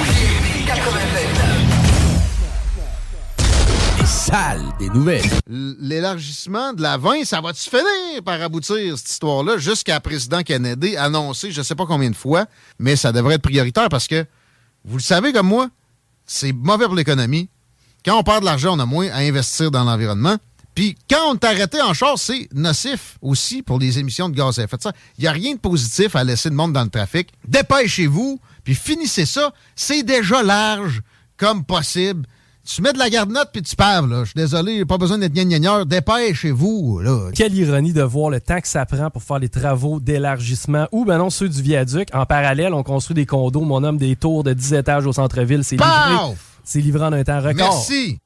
Les salles des nouvelles. L'élargissement de la vingt, ça va-tu finir par aboutir, cette histoire-là, jusqu'à la président Kennedy annoncé, je ne sais pas combien de fois, mais ça devrait être prioritaire parce que, vous le savez comme moi, c'est mauvais pour l'économie. Quand on perd de l'argent, on a moins à investir dans l'environnement. Puis quand on est arrêté en char, c'est nocif aussi pour les émissions de gaz à effet de serre. Il n'y a rien de positif à laisser le monde dans le trafic. Dépêchez-vous, puis finissez ça. C'est déjà large comme possible. Tu mets de la garde-note puis tu paves, là. Je suis désolé, pas besoin d'être gnagnagnaire. Dépêchez-vous, là. Quelle ironie de voir le temps que ça prend pour faire les travaux d'élargissement ou, ben non, ceux du viaduc. En parallèle, on construit des condos. Mon homme, des tours de dix étages au centre-ville. C'est livré, c'est livré en un temps record. Merci.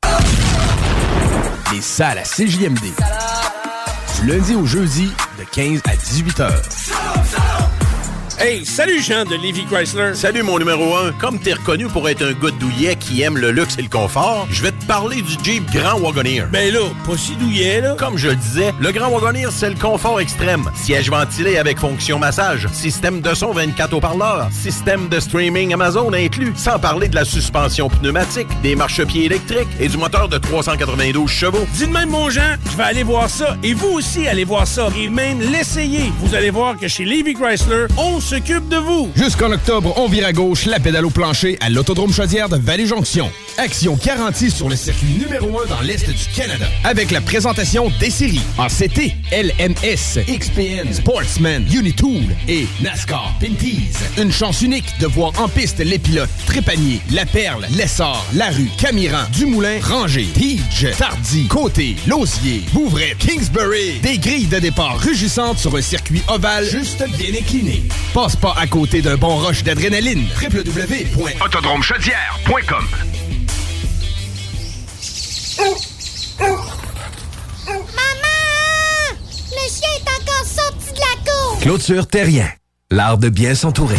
Les salles à C J M D. Du lundi au jeudi, de quinze à dix-huit heures. Hey, salut Jean de Lévis Chrysler. Salut mon numéro un. Comme t'es reconnu pour être un gars douillet qui aime le luxe et le confort, je vais te parler du Jeep Grand Wagoneer. Ben là, pas si douillet là. Comme je le disais, le Grand Wagoneer, c'est le confort extrême. Siège ventilé avec fonction massage, système de son vingt-quatre haut-parleurs, système de streaming Amazon inclus, sans parler de la suspension pneumatique, des marchepieds électriques et du moteur de trois cent quatre-vingt-douze chevaux. Dis de même mon Jean, je vais aller voir ça et vous aussi allez voir ça et même l'essayer. Vous allez voir que chez Lévis Chrysler, on s'occupe de vous. Jusqu'en octobre, on vire à gauche la pédale au plancher à l'Autodrome Chaudière de Vallée-Jonction. Action garantie sur le circuit numéro un dans l'Est du Canada. Avec la présentation des séries A C T, L M S, X P N, Sportsman, Unitool et NASCAR Pinties. Une chance unique de voir en piste les pilotes Trépanier, La Perle, Lessard, Larue, Camiran, Dumoulin, Ranger, Tige, Tardy, Côté, Lausier, Bouvray, Kingsbury. Des grilles de départ rugissantes sur un circuit ovale juste bien incliné. Passe pas à côté d'un bon rush d'adrénaline. w w w point autodrome chaudière point com. Maman! Le chien est encore sorti de la cour! Clôture Terrien, l'art de bien s'entourer.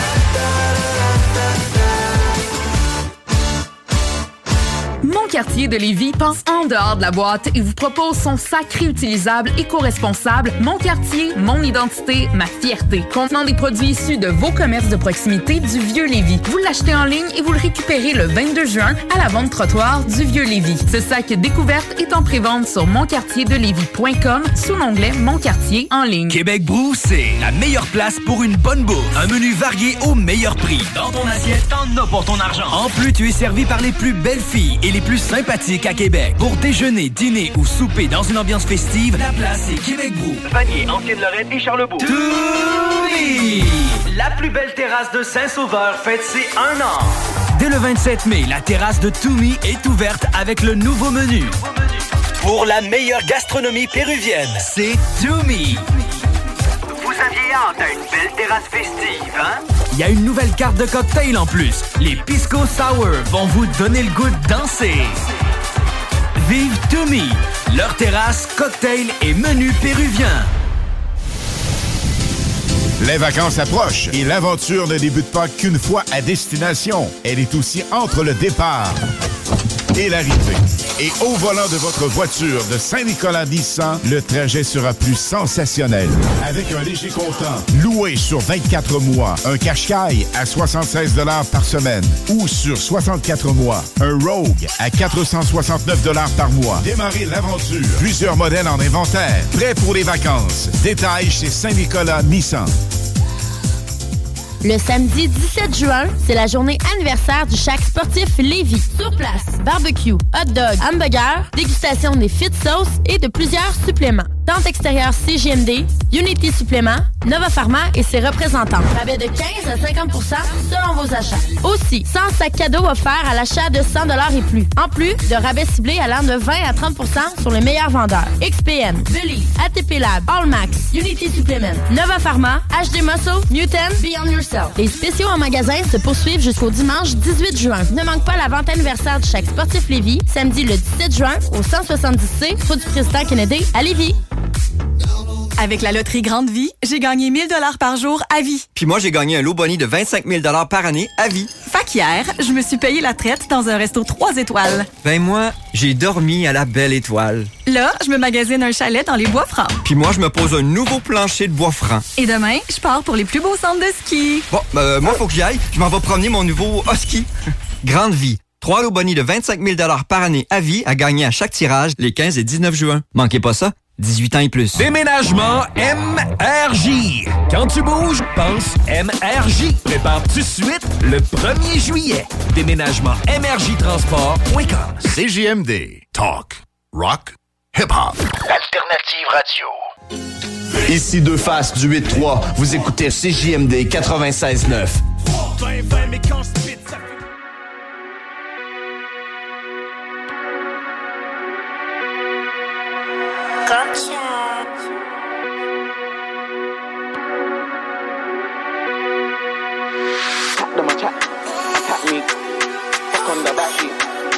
Quartier de Lévis pense en dehors de la boîte et vous propose son sac réutilisable éco-responsable Mon Quartier, mon identité, ma fierté. Contenant des produits issus de vos commerces de proximité du Vieux-Lévis. Vous l'achetez en ligne et vous le récupérez le vingt-deux juin à la vente trottoir du Vieux-Lévis. Ce sac découverte est en prévente sur mon quartier de lévis point com sous l'onglet Mon Quartier en ligne. Québec Brou, c'est la meilleure place pour une bonne bouffe. Un menu varié au meilleur prix. Dans ton assiette, t'en as pour ton argent. En plus, tu es servi par les plus belles filles et les plus sympathique à Québec. Pour déjeuner, dîner ou souper dans une ambiance festive, la place est Québec Brou. Vanier, Ancienne-Lorraine et Charlebourg. Toumi! La plus belle terrasse de Saint-Sauveur fête ses un an. Dès le vingt-sept mai, la terrasse de Toumi est ouverte avec le nouveau menu. Pour la meilleure gastronomie péruvienne, c'est Toumi. Vous aviez hâte à une belle terrasse festive, hein? Il y a une nouvelle carte de cocktail en plus. Les Pisco Sour vont vous donner le goût de danser. Vive Toumi, leur terrasse, cocktail et menu péruvien. Les vacances approchent et l'aventure ne débute pas qu'une fois à destination. Elle est aussi entre le départ et l'arrivée. Et au volant de votre voiture de Saint-Nicolas Nissan, le trajet sera plus sensationnel. Avec un léger comptant, loué sur vingt-quatre mois, un Qashqai à soixante-seize dollars par semaine ou sur soixante-quatre mois, un Rogue à quatre cent soixante-neuf dollars par mois. Démarrez l'aventure. Plusieurs modèles en inventaire. Prêts pour les vacances. Détails chez Saint-Nicolas Nissan. Le samedi dix-sept juin, c'est la journée anniversaire du Shack sportif Lévis. Sur place, barbecue, hot dog, hamburger, dégustation des fit sauces et de plusieurs suppléments. Tente extérieure C G M D, Unity Supplément, Nova Pharma et ses représentants. Rabais de quinze à cinquante pour cent selon vos achats. Aussi, cent sacs cadeaux offerts à l'achat de cent dollars et plus. En plus de rabais ciblés allant de vingt à trente pour cent sur les meilleurs vendeurs. X P N, Believe, A T P Lab, Allmax, Unity Supplement, Nova Pharma, H D Muscle, Newton, Beyond Yourself. Les spéciaux en magasin se poursuivent jusqu'au dimanche dix-huit juin. Ne manque pas la vente anniversaire du Shack sportif Lévis, samedi le dix-sept juin au cent soixante-dix C, route du Président Kennedy à Lévis. Avec la loterie Grande Vie, j'ai gagné mille dollars par jour à vie. Puis moi, j'ai gagné un lot boni de vingt-cinq mille dollars par année à vie. Fait qu'hier, je me suis payé la traite dans un resto trois étoiles. Ben moi, j'ai dormi à la Belle Étoile. Là, je me magasine un chalet dans les Bois-Francs. Puis moi, je me pose un nouveau plancher de bois franc. Et demain, je pars pour les plus beaux centres de ski. Bon, euh, moi, faut que j'y aille. Je m'en vais promener mon nouveau husky. Grande vie. Trois lots bonus de vingt-cinq mille dollars par année à vie à gagner à chaque tirage les quinze et dix-neuf juin. Manquez pas ça. dix-huit ans et plus. Déménagement M R J. Quand tu bouges, pense M R J. Prépare tout de suite le premier juillet. Déménagement M R J transport point com. C J M D. Talk. Rock. Hip-hop. Alternative radio. Ici Deux Faces du huit trois. Vous écoutez C J M D quatre-vingt-seize neuf. vingt vingt, mais quand je spit, ça fait... Gotcha. Tap them a chat, attack me, fuck on the backseat.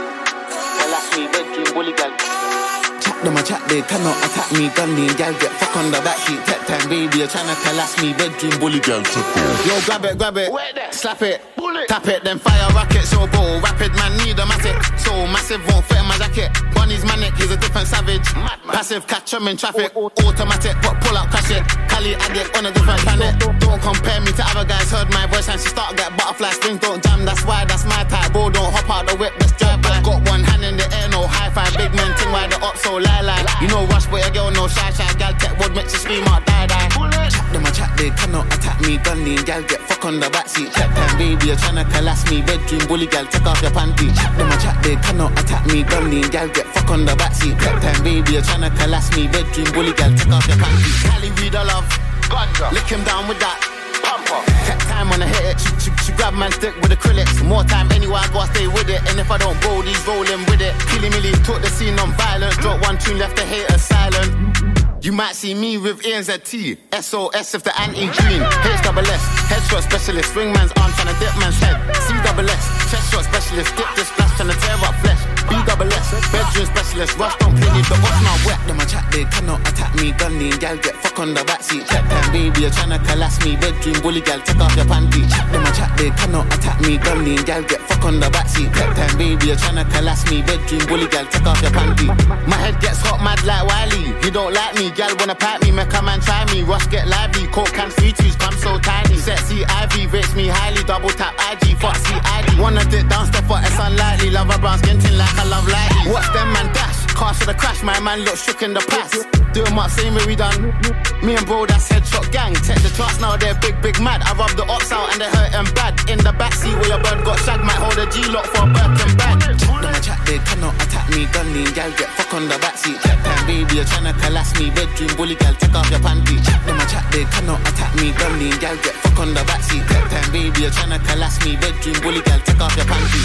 Tell us me bedroom bully gal. Chat them a chat, they cannot attack me, gun me and gal get fuck on the backseat. Tech time baby, you're tryna tell us me bedroom bully gal. Yo, grab it, grab it, slap it, tap it, then fire rocket, so bold, rapid man need a matic, so massive won't fit in my jacket. Bunny's manic, he's a different savage. Passive, catch him in traffic. Automatic, but pull out, crash it. Cali addict on a different planet. Don't compare me to other guys. Heard my voice and she start get butterfly strings. Don't jam, that's why that's my type. Bro, don't hop out the whip, let's drive by. Got one hand in the air, no high five. Big man ting, why the up so lie lie. You know rush, but your girl no shy shy. Gal tech wood makes you scream out die die. Chat them a chat, they cannot attack me. Gun lean, gal get fuck on the backseat. Check time baby, you're tryna collapse me. Bedroom bully gal, take off your panty. Chat them a chat, they cannot attack me. Gun lean, gal get fuck on the backseat. Check time baby, you're tryna collapse me. Bedroom bully gal, take off your panties. Cali read a love, ganja, lick him down with that pumper. Tech time when I hit it, she, she, she grab man stick with acrylics. More time anywhere I go, I stay with it. And if I don't roll these, rolling with it. Killy Millie, took the scene on violence. Drop one tune, left the haters silent. You might see me with A N Z T, S O S if the anti-green. H double S, headshot specialist. Swing man's arm tryna dip man's head. C double S, chest shot specialist. Dip this splash tryna tear up flesh. B double S, bedroom specialist. Rush don't play, leave the box now wet. Them a chat, they cannot attack me. Gun lean, gal get fuck on the backseat. Check time baby, you're tryna collapse me. Bedroom bully gal, take off your panty. Chat them a chat, they cannot attack me. Gun lean, gal get fuck on the backseat. Check time baby, you're tryna collapse me. Bedroom bully gal, take off your panty. My head gets hot, mad like Wiley. You don't like me, gal wanna pipe me, make a man try me. Rush get lively, coke can three twos come so tiny. Sexy Ivy rates me highly, double tap I G, fuck C I D. Wanna dip down, step for it's unlikely. Love a brown skin tin like I love lightly. Watch them man dash, car should have crashed. My man look shook in the past. Doing what same way we done. Me and bro, that's headshot gang. Take the charts now, they're big, big mad. I rub the ops out and they hurt them bad. In the backseat where your bird got shagged, might hold a G-lock for a Birkin bag. Them a chat, they cannot attack me. Gun lean, gal get fuck on the backseat. Check time baby, you're tryna collapse me. Bedroom bully gal, take off your panty. Them a chat, they cannot attack me. Gun lean, gal get fuck on the backseat. Check time baby, you're tryna collapse me. Bedroom bully gal, take off your panty.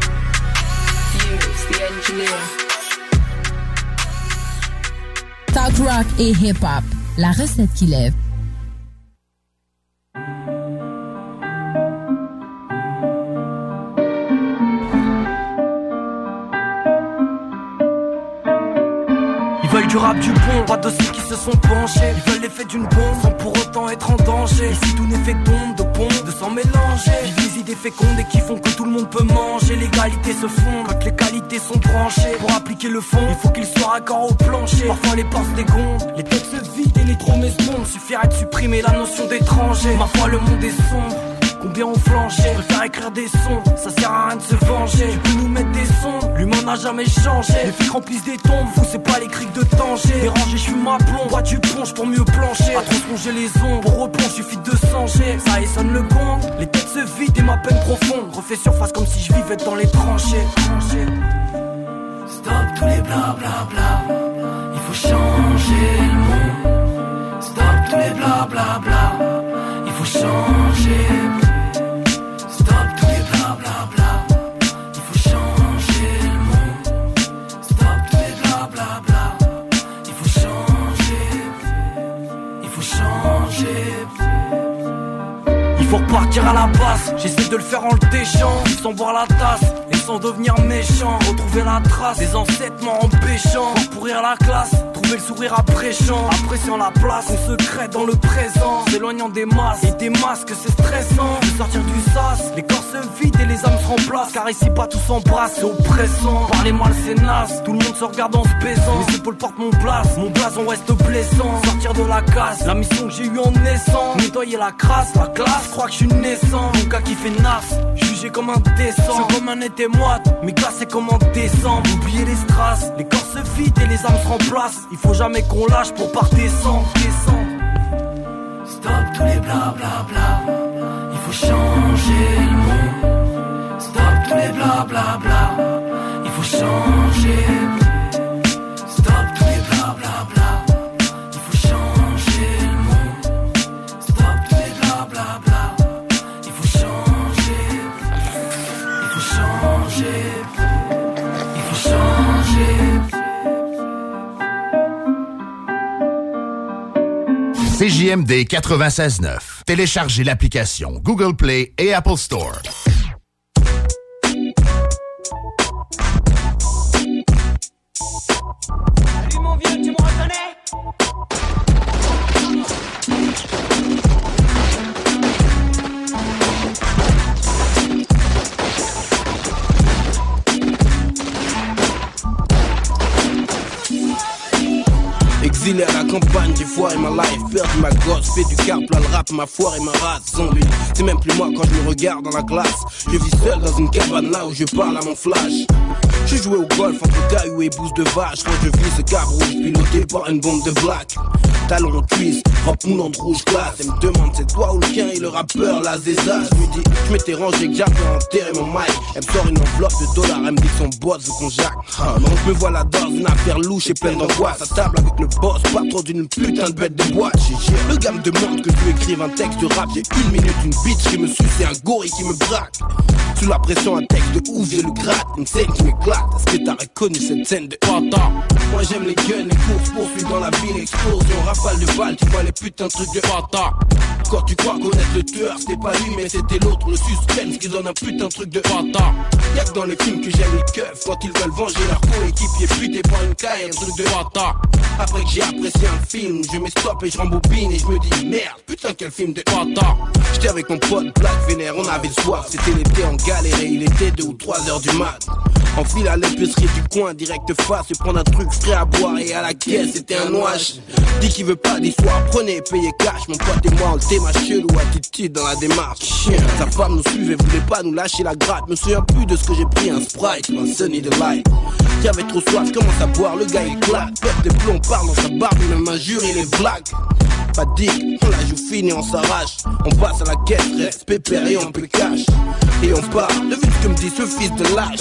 Fuse, the engineer. Talk rock et hip-hop, la recette qui lève. Ils veulent du rap du bon, pas de ceux qui se sont penchés. Ils veulent l'effet d'une bombe sans pour autant être en danger. Ici tout n'est fait d'onde, de pompe, de sang mélangé. Vivent les idées fécondes et qui font que tout le monde peut manger. L'égalité se fonde quand les qualités sont branchées. Pour appliquer le fond, il faut qu'ils soient raccord au plancher. Parfois les portes dégondent, les têtes se vident et les promesses bombent. Suffirait de supprimer la notion d'étranger. Ma foi le monde est sombre. Combien ont flanché, préfère écrire des sons, ça sert à rien de se venger. Tu peux nous mettre des sons, l'humain n'a jamais changé. Les flics remplissent des tombes, vous c'est pas les criques de danger. Dérangé, je suis ma plomb, bois du ponche pour mieux plancher. À trop plonger les ondes, pour replonge, suffit de sanger. Ça sonne le gong, les têtes se vident et ma peine profonde refait surface comme si je vivais dans les tranchées. Stop tous les bla bla bla, il faut changer le monde. Stop tous les bla bla bla, il faut changer. Stop tous les bla bla bla, il faut changer le monde. Stop tous les bla bla bla, il faut changer. Il faut changer. Il faut repartir à la base, j'essaie de le faire en le déchant. Sans boire la tasse et sans devenir méchant. Retrouver la trace des ancêtres m'en empêchant. Pourrir la classe, trouver retrouver le sourire après-champ, appréciant la place, on secret dans le présent, s'éloignant des masses et des masques, c'est stressant. De sortir du sas, les corps se vident et les âmes se remplacent, car ici pas tous s'embrassent, c'est oppressant. Parlez mal, c'est naze, tout le monde se regarde en se baisant. Les épaules portent mon place, mon blason reste blessant. Sortir de la casse, la mission que j'ai eue en naissant. Nettoyer la crasse, la classe, crois que je suis naissant. Mon gars qui fait nasse, jugé comme un décent. Je comme un été moite, mais glacé comme en décembre. Oubliez les strass, les corps se vident et les âmes se remplacent. Il faut jamais qu'on lâche pour pas descendre, descendre. Stop tous les blablabla, bla. Il faut changer le monde. Stop tous les blablabla, bla. Il faut changer. Stop tous les blablabla, bla. Il faut changer le monde. Stop tous les blablabla, bla. Il faut changer. Il faut changer. Il faut changer. C J M D quatre-vingt-seize neuf. Téléchargez l'application Google Play et Apple Store. Salut mon vieux, tu me reconnais? Exilé à la campagne, j'ai foiré ma life, perdu ma gosse, fait du car, plein le rap, ma foire et ma race, zombie. C'est même plus moi quand je me regarde dans la glace. Je vis seul dans une cabane là où je parle à mon flash. Je jouais au golf entre cailloux et bouse de vache. Quand je vis ce cab rouge piloté par une bombe de black. Talon en cuisse, rap moulante rouge classe. Elle me demande c'est toi ou le chien et le rappeur la zéza. Je lui dis je m'étais rangé que j'avais enterré mon mic. Elle me sort une enveloppe de dollars, elle me dit que son boss veut qu'on jacque. Ah, donc me voilà dans une affaire louche et pleine d'angoisse. À table avec le boss, pas trop d'une putain de bête de boîte. Le gars me demande que je lui écrive un texte de rap. J'ai une minute, une bitch qui me suce et un gorille qui me braque. Sous la pression, un texte de ouf, j'ai le gratte. Une scène qui m'éclate. Est-ce que t'as reconnu cette scène de Pata? Moi j'aime les guns, les courses, poursuites dans la ville, explosion, rafale de balles, tu vois les putains de trucs de Pata. Quand tu crois connaître le tueur, c'était pas lui mais c'était l'autre, le suspense qui donne un putain de truc de Pata. Y'a que dans les films que j'aime les keufs, quand ils veulent venger leur coéquipier buté par une caille, un truc de Pata. Après que j'ai apprécié un film, je m'estoppe et je rembobine et je me dis merde, putain quel film de Pata. J'étais avec mon pote Black Vénère, on avait soif, c'était l'été, on galérait, il était deux ou trois heures du mat. En file à l'épicerie du coin, direct face, je prends un truc frais à boire et à la caisse, c'était un noix. Dis qu'il veut pas d'histoire, prenez, payez cash, mon pote et moi on le ma chelou attitude dans la démarche. Chien, sa femme nous suivait, voulait pas nous lâcher la gratte. Me souviens plus de ce que j'ai pris, un Sprite ou un Sunny Delight. J'avais trop soif, je commence à boire, le gars il claque. Pète des plombs, parle dans sa barbe, même un jure il est black. Pas dick, on la joue fine et on s'arrache. On passe à la caisse, reste pépère et on peut cash. Et on part, devine ce que me dit ce fils de lâche.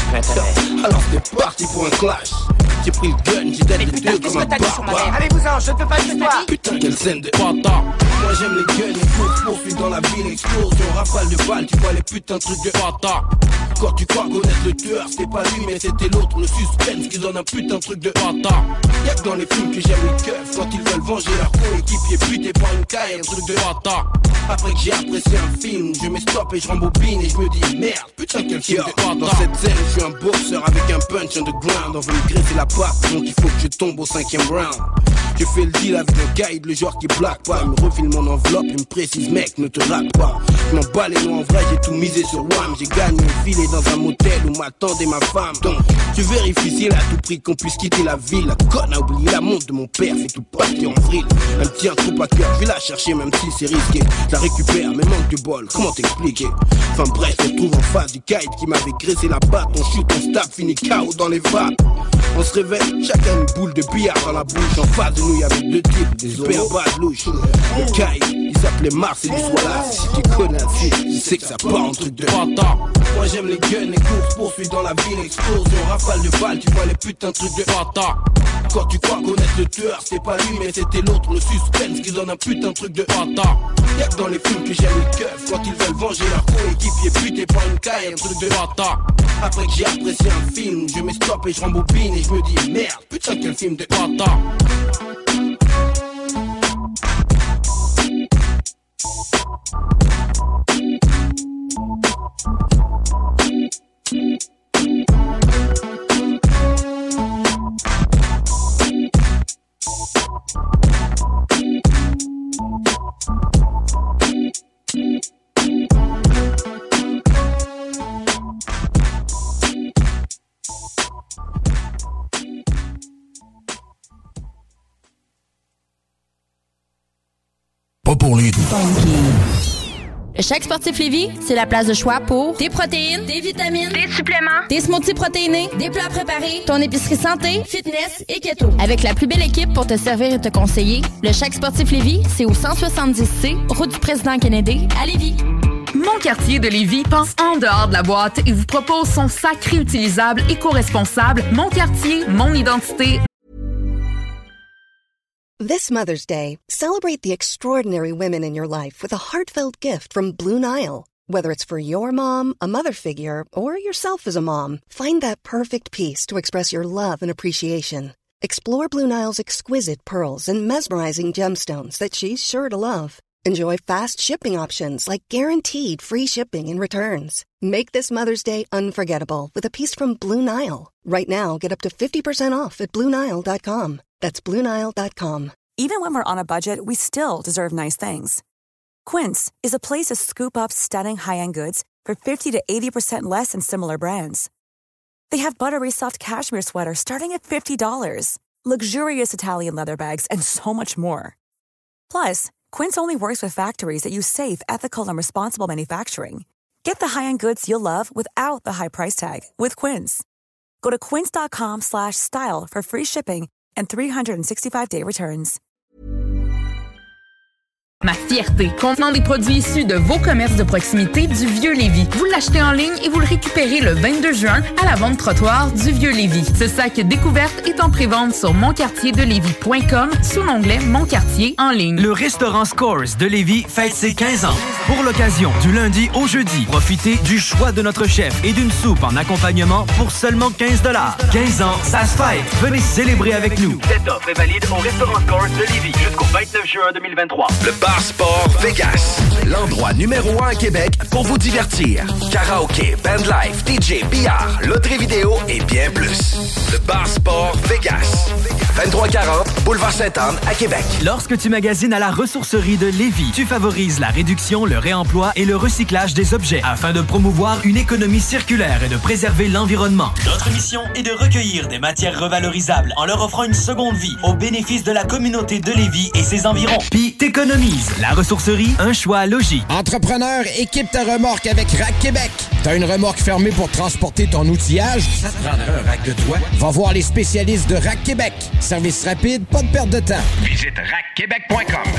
Alors c'est parti pour un clash. J'ai pris le gun, j'ai donné les deux comme un barbare. Allez-vous-en, je ne peux pas le toi. Putain quelle scène de Pata. Moi j'aime les guns, les courses, poursuites dans la ville, explosion, rafale de balles, tu vois les putains de trucs de Pata. Quand tu crois connaître le tueur, c'était pas lui mais c'était l'autre, le suspense qui donne un putain de truc de Pata. Y'a que dans les films que j'aime les keufs, quand ils veulent venger leur coéquipier buté par une caille, un truc de Pata. Après que j'ai apprécié un film, je m'estoppe et je rembobine et je me dis merde, putain quel film de Pata. Dans cette scène, je suis un boxeur avec un punch underground. On veut me graisser la patte, donc il faut que je tombe au cinquième round. Je fais le deal avec un guide, le genre qui blague pas. Il me refile mon enveloppe, il me précise mec, ne te rate pas. Je m'en bats les noix en vrai, j'ai tout misé sur Wham. J'ai gagné un filet dans un motel où m'attendait ma femme. Donc je vérifie si elle a tout pris qu'on puisse quitter la ville. La conne a oublié la montre de mon père, fait tout partir en vrille. Elle me tient trop à cœur, je vais la chercher même si c'est risqué. Je la récupère, mais manque de bol, comment t'expliquer? Enfin bref, on se trouve en face du guide qui m'avait graissé la batte. On shoot, on stab, fini K O dans les vagues. On se réveille, chacun une boule de billard dans la bouche. En face de nous, y'avait deux types, des super bad louches. Le guide, il s'appelait Mars et lui soit là. Si tu connais un fils, je sais que ça part en truc de Pata. Moi j'aime les guns, les courses, poursuites dans la ville, explosion, rafale de balles, tu vois les putains de trucs de Pata. Quand tu crois connaître le tueur, c'était pas lui mais c'était l'autre, le suspense qui donne un putain de truc de Pata. Y'a que dans les films que j'aime les keufs, quand ils veulent venger leur coéquipier buté par une caille, un truc de Pata. Après que j'ai apprécié un film, je m'estoppe et je rembobine et je me dis merde, putain quel film de Pata. funky. Le Chèque Sportif Lévis, c'est la place de choix pour des protéines, des vitamines, des suppléments, des smoothies protéinés, des plats préparés, ton épicerie santé, fitness et keto. Avec la plus belle équipe pour te servir et te conseiller, le Chèque Sportif Lévis, c'est au cent soixante-dix C, route du président Kennedy, à Lévis. Mon quartier de Lévis pense en dehors de la boîte et vous propose son sac réutilisable éco-responsable Mon quartier, mon identité. This Mother's Day, celebrate the extraordinary women in your life with a heartfelt gift from Blue Nile. Whether it's for your mom, a mother figure, or yourself as a mom, find that perfect piece to express your love and appreciation. Explore Blue Nile's exquisite pearls and mesmerizing gemstones that she's sure to love. Enjoy fast shipping options like guaranteed free shipping and returns. Make this Mother's Day unforgettable with a piece from Blue Nile. Right now, get up to fifty percent off at Blue Nile dot com. That's Blue Nile dot com. Even when we're on a budget, we still deserve nice things. Quince is a place to scoop up stunning high-end goods for fifty to eighty percent less than similar brands. They have buttery soft cashmere sweaters starting at fifty dollars, luxurious Italian leather bags, and so much more. Plus, Quince only works with factories that use safe, ethical, and responsible manufacturing. Get the high-end goods you'll love without the high price tag with Quince. Go to quince dot com slash style for free shipping and three sixty-five day returns. Ma fierté, contenant des produits issus de vos commerces de proximité du Vieux-Lévis. Vous l'achetez en ligne et vous le récupérez le vingt-deux juin à la vente trottoir du Vieux-Lévis. Ce sac découverte est en prévente sur mon quartier de lévis point com sous l'onglet Mon quartier en ligne. Le restaurant Scores de Lévis fête ses quinze ans. Pour l'occasion, du lundi au jeudi, profitez du choix de notre chef et d'une soupe en accompagnement pour seulement quinze dollars. quinze ans, ça se fête. Venez célébrer avec nous. Cette offre est valide au restaurant Scores de Lévis jusqu'au vingt-neuf juin deux mille vingt-trois. Le Bar Sport Vegas, l'endroit numéro un à Québec pour vous divertir. Karaoké, bandlife, D J, billard, loterie vidéo et bien plus. Le Bar Sport Vegas, vingt-trois quarante Boulevard Sainte-Anne à Québec. Lorsque tu magasines à la ressourcerie de Lévis, tu favorises la réduction, le réemploi et le recyclage des objets afin de promouvoir une économie circulaire et de préserver l'environnement. Notre mission est de recueillir des matières revalorisables en leur offrant une seconde vie au bénéfice de la communauté de Lévis et ses environs. Puis t'économises. La ressourcerie, un choix logique. Entrepreneur, équipe ta remorque avec Rack Québec. T'as une remorque fermée pour transporter ton outillage? Ça te prendra un rack de toi? Va voir les spécialistes de Rack Québec. Service rapide, pas de perte de temps. Visite rack québec point com.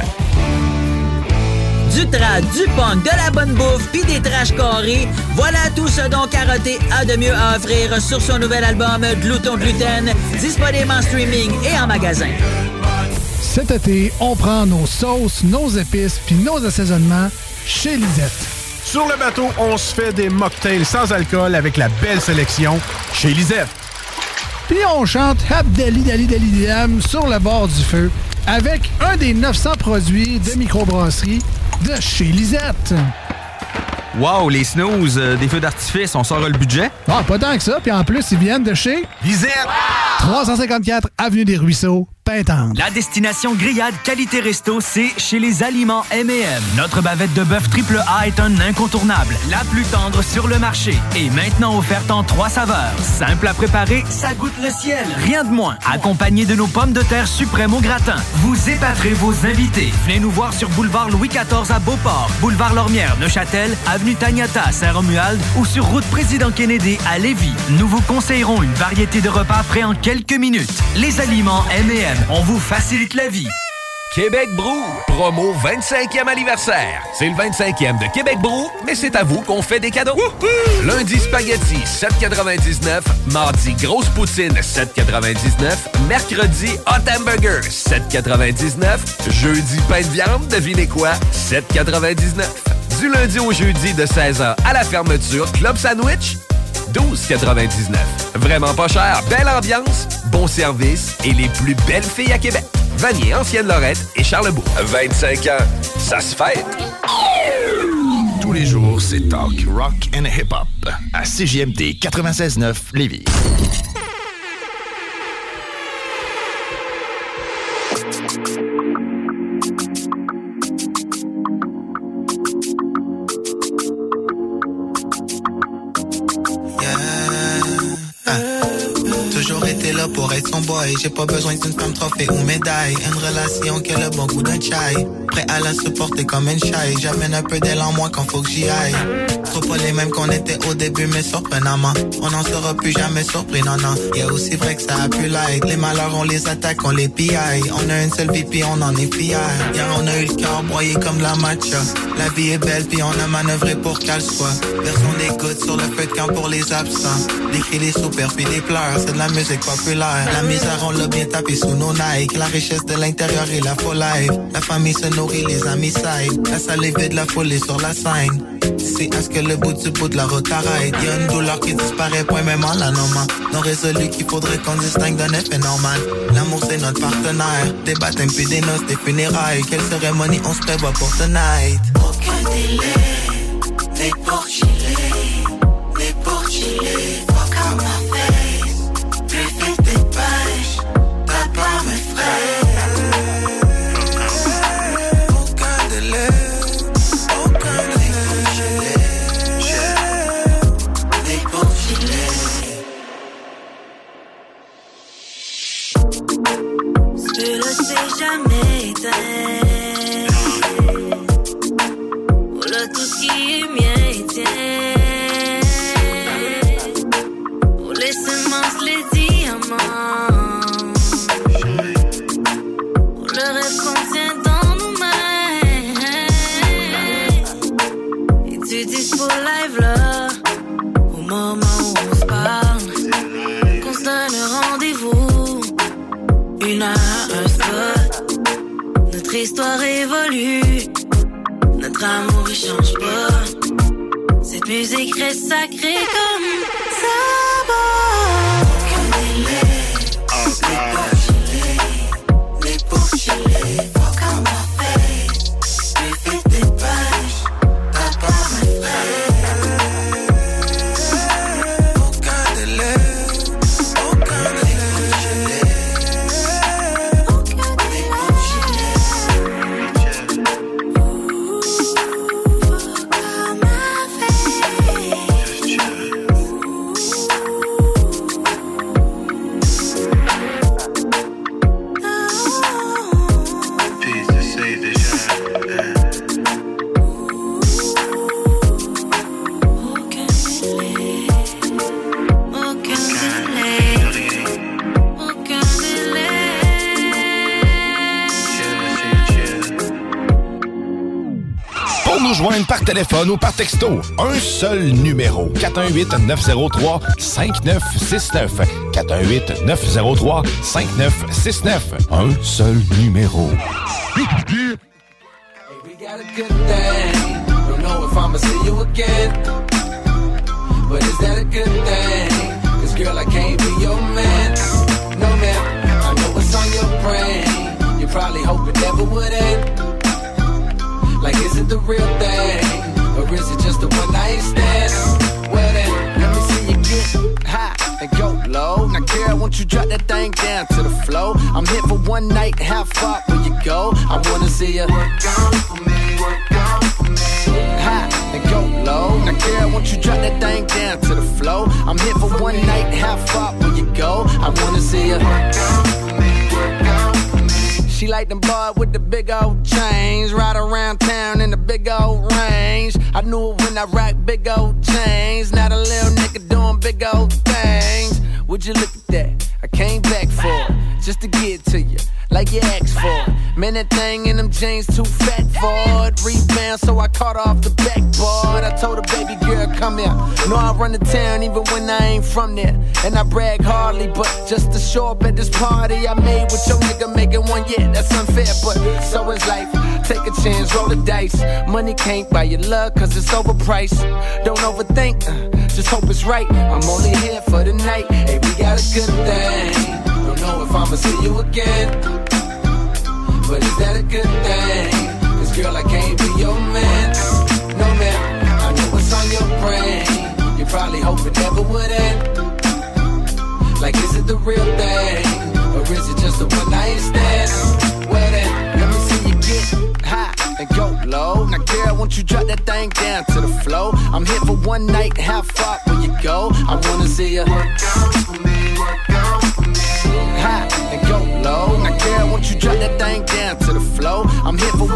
Du trad, du punk, de la bonne bouffe pis des trash carrés, voilà tout ce dont Karaté a de mieux à offrir sur son nouvel album Glouton Gluten, disponible en streaming et en magasin. Cet été, on prend nos sauces, nos épices puis nos assaisonnements chez Lisette. Sur le bateau, on se fait des mocktails sans alcool avec la belle sélection chez Lisette. Puis on chante Abdali Dali Dali Dam sur le bord du feu avec un des neuf cents produits de microbrasserie de chez Lisette. Wow, les snooze, euh, des feux d'artifice, on sort le budget? Ah, pas tant que ça, puis en plus, ils viennent de chez Lisette! trois cent cinquante-quatre Avenue des Ruisseaux, Pintendre. La destination grillade qualité resto, c'est chez les Aliments M et M. Notre bavette de bœuf triple A est un incontournable, la plus tendre sur le marché et maintenant offerte en trois saveurs. Simple à préparer, ça goûte le ciel. Rien de moins. Accompagné de nos pommes de terre suprêmes au gratin, vous épaterez vos invités. Venez nous voir sur boulevard Louis quatorze à Beauport, boulevard Lormière, Neuchâtel, avenue Taniata à Saint-Romuald ou sur route Président Kennedy à Lévis. Nous vous conseillerons une variété de repas prêts en quelques minutes. Les Aliments M et M. On vous facilite la vie. Québec Brou, promo vingt-cinquième anniversaire. C'est le vingt-cinquième de Québec Brou, mais c'est à vous qu'on fait des cadeaux. Wouhou! Lundi, spaghetti, sept quatre-vingt-dix-neuf. Mardi, grosse poutine, sept quatre-vingt-dix-neuf. Mercredi, hot hamburger, sept quatre-vingt-dix-neuf. Jeudi, pain de viande, devinez quoi? sept quatre-vingt-dix-neuf. Du lundi au jeudi de seize heures à la fermeture, Club Sandwich, douze quatre-vingt-dix-neuf. Vraiment pas cher, belle ambiance, bon service et les plus belles filles à Québec. Vanier, Ancienne-Lorette et Charlebourg. vingt-cinq ans, ça se fête. Tous les jours, c'est talk, rock and hip-hop à C J M D quatre-vingt-seize neuf Lévis. là pour être son boy. J'ai pas besoin d'une femme trophée ou médaille. Une relation qui a le bon goût d'un chai. Prêt à la supporter comme une chaille. J'amène un peu d'elle en moi quand faut que j'y aille. Trop pas les mêmes qu'on était au début, mais surprenamment on n'en sera plus jamais surpris, non, non. Y'a aussi vrai que ça a pu l'être. Les malheurs on les attaque, on les pillaille. On a une seule vie puis on en est fiers. Hier on a eu le cœur broyé comme de la matcha. La vie est belle puis on a manœuvré pour qu'elle soit. Version des gouttes sur le feu de camp pour les absents. Des cris, des soupers puis des pleurs. C'est de la musique populaire. La misère on l'a bien tapé sous nos Nike. La richesse de l'intérieur et la full life. La famille se nourrit, les amis side. La salle est vide, la foule est sur la scène. C'est à ce que le bout du bout de la route arrête. Y'a une douleur qui disparaît, point même en la nommant. Non résolu qu'il faudrait qu'on distingue d'un effet normal. L'amour c'est notre partenaire. Des baptêmes puis des noces, des funérailles. Quelle cérémonie on se prévoit pour tonight? Aucun délai, n'est pour chiller, n'est pour chiller. Fuck out my face, plus vite dépêche, t'as pas mes frères. Aucun délai. Jamais éteint. Voilà tout ce qui est mien et tien. Pour les semences, les diamants. Pour le rêve qu'on tient dans nos mains. Et tu dis pour live là, au moment où on se parle, qu'on se donne rendez-vous. Une heure, un spot. Notre histoire évolue. Notre amour il change pas. Cette musique reste sacrée comme ça. Aucun délai. Les pour chiller. Les pour chiller. Fuck out my face. Plus vite dépêche. T'as pas mes frères. Aucun délai. Aucun délai. Joindre par téléphone ou par texto. Un seul numéro. quatre un huit, neuf zéro trois, cinq neuf six neuf. quatre un huit, neuf zéro trois, cinq neuf six neuf. Un seul numéro. Hey, we got a good thing. Don't know if I'ma see you again. But is that a good thing? Cause girl, I can't be your man. No man, I know what's on your brain. You probably hope it never would end. Like, is it the real thing? Or is it just a one-night stand? Well then, let me see you get high and go low. Now girl, won't you drop that thing down to the floor? I'm here for one night, how far will you go? I wanna see you work out for me, work out for me. High and go low. Now girl, won't you drop that thing down to the floor? I'm here for one night, how far will you go? I wanna see you work out for me, work out for me. She like them boys with the big old chains, ride around town in the big old range. I knew it when I rock big old chains. Now the little nigga doing big old things. Would you look at that? I came back for it, just to get to you, like you asked for it. Man, that thing in them jeans too fat for it. Rebound, so I caught off the backboard. I told her, baby girl, come here. Know I run the town even when I ain't from there. And I brag hardly, but just to show up at this party I made with your nigga making one, yeah, that's unfair, but so is life. Take a chance, roll the dice. Money can't buy your love, cause it's overpriced. Don't overthink, uh, just hope it's right. I'm only here for the night. Hey, we got a good thing. Don't know if I'ma see you again, but is that a good thing? Cause girl, I can't be your man. No man, I know what's on your brain. You probably hope it never would end. Like, is it the real thing? Or is it just a one night stand? Well then, let me see you get high and go low. Now girl, won't you drop that thing down to the floor? I'm here for one night, how far will you go? I wanna see you work out for me, work out for me.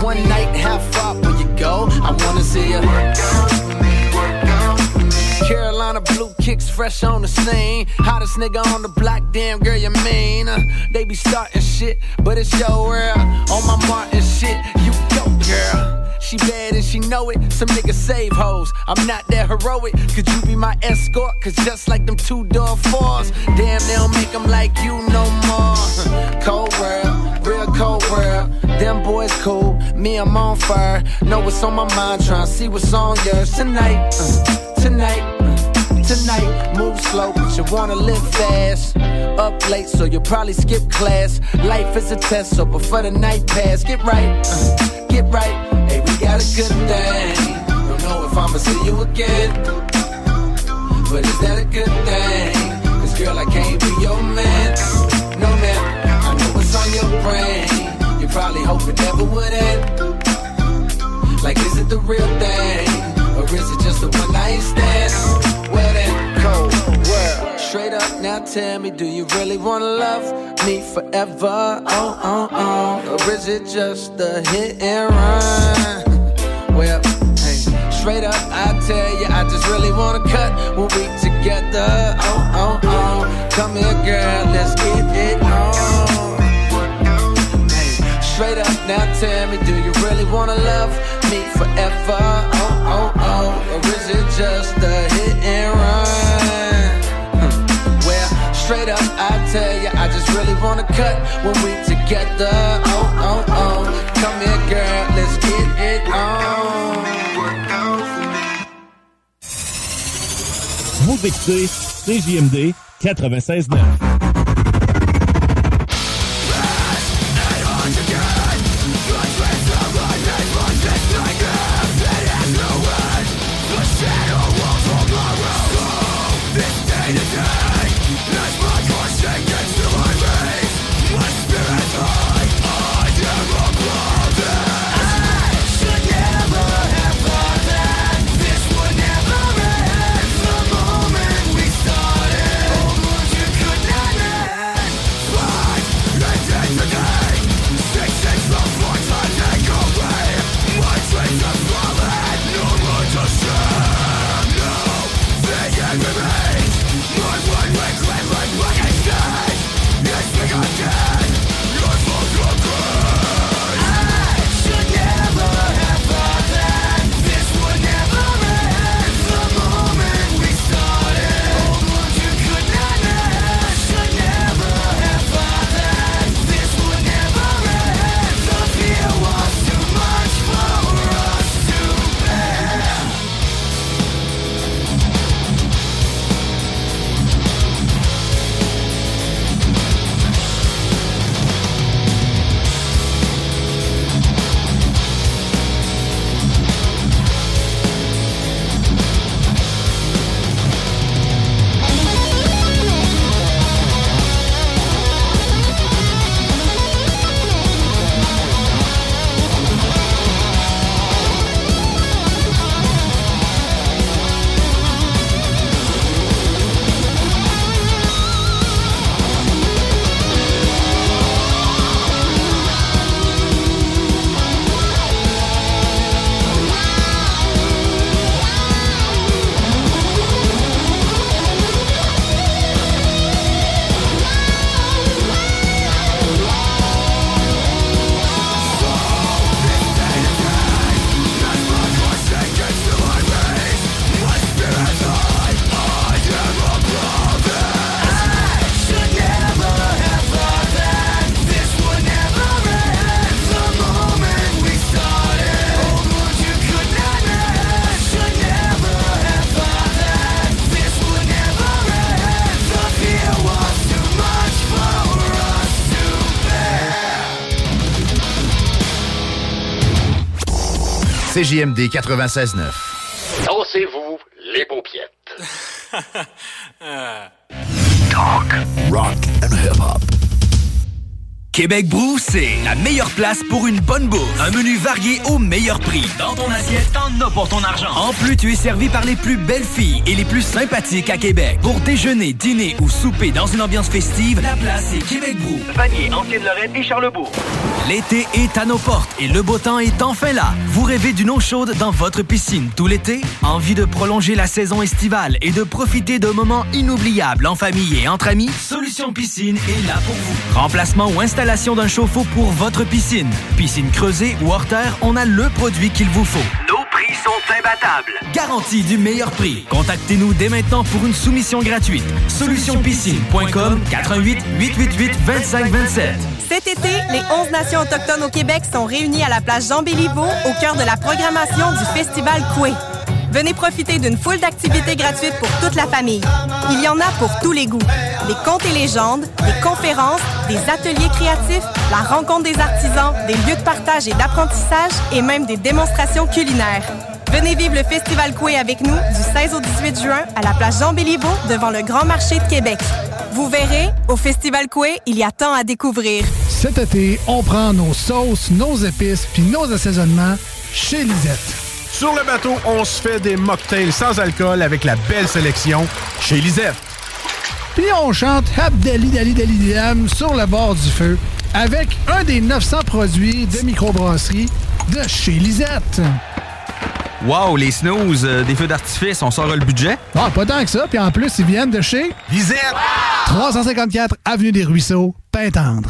one night, how far will you go? I wanna see you work out for me, work out for me. Carolina blue kicks fresh on the scene. Hottest nigga on the block, damn girl, you mean? Uh, they be starting shit, but it's your world. On my Martin shit, you go, girl. She bad and she know it, some niggas save hoes. I'm not that heroic, could you be my escort? Cause just like them two-door fours, damn, they don't make them like you no more. Cold world, real cold world. Them boys cool, me I'm on fire. Know what's on my mind, tryna see what's on yours. Tonight, uh, tonight, uh, tonight. Move slow, but you wanna live fast. Up late, so you'll probably skip class. Life is a test, so before the night pass, get right, uh, get right. Hey, we got a good thing. Don't know if I'ma see you again, but is that a good thing? Cause girl, I can't be your man. No man, I know what's on your brain. You probably hope it never would end. Like, is it the real thing? Or is it just a one night stand? Well then, cold world. Straight up, now tell me, do you really wanna love me forever? Oh, oh, oh. Or is it just a hit and run? Well, hey, straight up, I tell you, I just really wanna cut when we together. Oh, oh, oh. Come here, girl, let's get it on. Hey, straight up, now tell me, do you really wanna love me forever? Oh, oh, oh. Or is it just a hit and run? Well, straight up, I tell you, I just really wanna cut when we together. Oh, oh, oh. Come here, girl, let's get it on. Vous écoutez C J M D quatre-vingt-seize neuf. C J M D quatre-vingt-seize neuf. Dansez-vous les paupiettes. Talk, rock and hip-hop. Québec Brou, c'est la meilleure place pour une bonne bouffe. Un menu varié au meilleur prix. Dans ton assiette, t'en as pour ton argent. En plus, tu es servi par les plus belles filles et les plus sympathiques à Québec. Pour déjeuner, dîner ou souper dans une ambiance festive, la place est Québec Brou. Vanier, Ancienne-Lorraine et Charlebourg. L'été est à nos portes et le beau temps est enfin là. Vous rêvez d'une eau chaude dans votre piscine tout l'été? Envie de prolonger la saison estivale et de profiter de moments inoubliables en famille et entre amis? Solution Piscine est là pour vous. Remplacement ou installation d'un chauffe-eau pour votre piscine. Piscine creusée ou hors terre, on a le produit qu'il vous faut. Nos prix sont imbattables. Garantie du meilleur prix. Contactez-nous dès maintenant pour une soumission gratuite. solution piscine point com quatre un huit, huit huit huit, deux cinq deux sept. Cet été, les onze nations autochtones au Québec sont réunies à la place Jean-Béliveau au cœur de la programmation du Festival Coué. Venez profiter d'une foule d'activités gratuites pour toute la famille. Il y en a pour tous les goûts. Des contes et légendes, des conférences, des ateliers créatifs, la rencontre des artisans, des lieux de partage et d'apprentissage et même des démonstrations culinaires. Venez vivre le Festival Coué avec nous du seize au dix-huit juin à la place Jean-Béliveau devant le Grand Marché de Québec. Vous verrez, au Festival Coué, il y a tant à découvrir. Cet été, on prend nos sauces, nos épices puis nos assaisonnements chez Lisette. Sur le bateau, on se fait des mocktails sans alcool avec la belle sélection chez Lisette. Puis on chante Abdali Dali Dali Diam sur le bord du feu avec un des neuf cents produits de microbrasserie de chez Lisette. Wow, les snooze, euh, des feux d'artifice, on sort le budget? Ah, pas tant que ça. Puis en plus, ils viennent de chez Lisette. trois cent cinquante-quatre Avenue des Ruisseaux, Pintendre.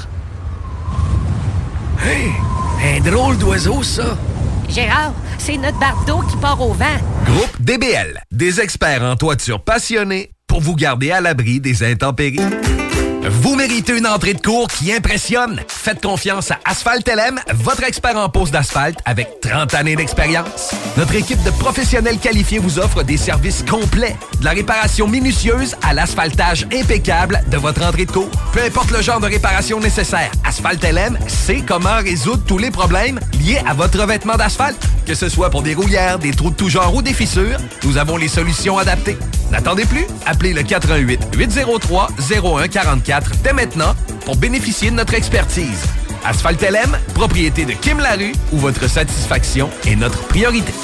Hey, un drôle d'oiseau, ça. Gérard, c'est notre bardeau qui part au vent. Groupe D B L, des experts en toiture passionnés pour vous garder à l'abri des intempéries. Vous méritez une entrée de cours qui impressionne. Faites confiance à Asphalt L M, votre expert en pose d'asphalte avec trente années d'expérience. Notre équipe de professionnels qualifiés vous offre des services complets, de la réparation minutieuse à l'asphaltage impeccable de votre entrée de cours. Peu importe le genre de réparation nécessaire, Asphalt L M sait comment résoudre tous les problèmes liés à votre revêtement d'asphalte. Que ce soit pour des rouillères, des trous de tout genre ou des fissures, nous avons les solutions adaptées. N'attendez plus, appelez le quatre un huit, huit zéro trois, zéro un quatre quatre dès maintenant pour bénéficier de notre expertise. Asphalt L M, propriété de Kim Larue, où votre satisfaction est notre priorité.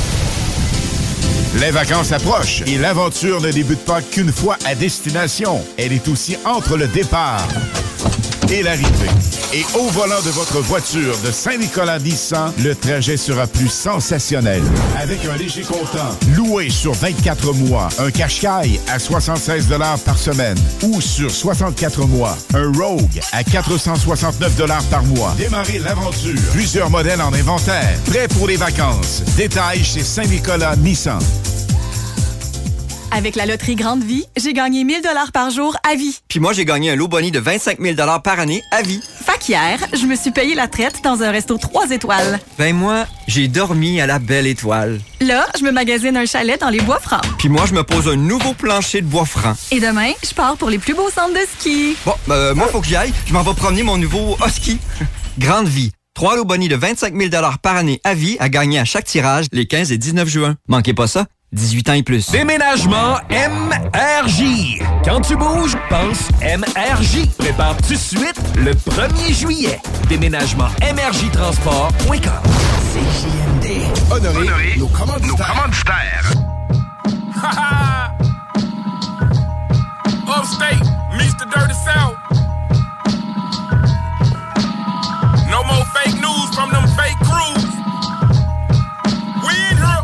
Les vacances approchent et l'aventure ne débute pas qu'une fois à destination. Elle est aussi entre le départ et l'arrivée. Et au volant de votre voiture de Saint-Nicolas Nissan, le trajet sera plus sensationnel. Avec un léger comptant, loué sur vingt-quatre mois, un Qashqai à soixante-seize dollars par semaine ou sur soixante-quatre mois, un Rogue à quatre cent soixante-neuf dollars par mois. Démarrez l'aventure. Plusieurs modèles en inventaire. Prêts pour les vacances. Détails chez Saint-Nicolas Nissan. Avec la loterie Grande Vie, j'ai gagné mille dollars par jour à vie. Puis moi, j'ai gagné un lot boni de vingt-cinq mille dollars par année à vie. Fait qu'hier, je me suis payé la traite dans un resto trois étoiles. Ben moi, j'ai dormi à la Belle Étoile. Là, je me magasine un chalet dans les Bois-Francs. Puis moi, je me pose un nouveau plancher de Bois-Francs. Et demain, je pars pour les plus beaux centres de ski. Bon, ben euh, moi, faut que j'y aille. Je m'en vais promener mon nouveau husky. Grande Vie. Trois lots boni de vingt-cinq mille dollars par année à vie à gagner à chaque tirage les quinze et dix-neuf juin. Manquez pas ça. dix-huit ans et plus. Déménagement M R J. Quand tu bouges, pense M R J. Prépare tout de suite le premier juillet. Déménagement M R J transport point com. C J M D. Honoré, Honoré nos commanditaires. Nos commanditaires. Upstate meets the dirty south. No more fake news from them fake crews. We in here.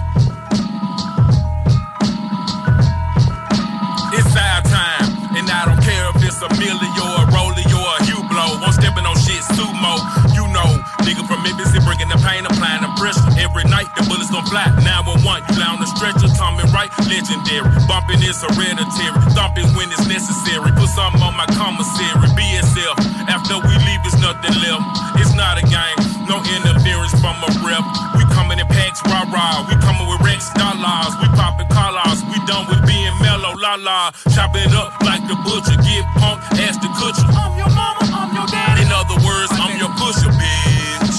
It's our time, and I don't care if it's a Millie or a Rollie or a Hublot. I'm stepping on shit sumo, you know. Nigga from Memphis, bringing the pain, applying the pressure. Every night, the bullets gon' fly. nine one one, you lie on the stretcher, Tommy Wright, legendary. Bumping is hereditary, thumping when it's necessary. Put something on my commissary, B S F. After we leave, it's nothing left. It's not a game, no interference from a rep. We coming in packs, rah-rah. We coming with Rex dollars. We popping collars. We done with being mellow, la-la. Chop it up like the butcher. Get pumped, ask the kutcher. I'm your mama, I'm your daddy. In other words, I'm your pusher, bitch.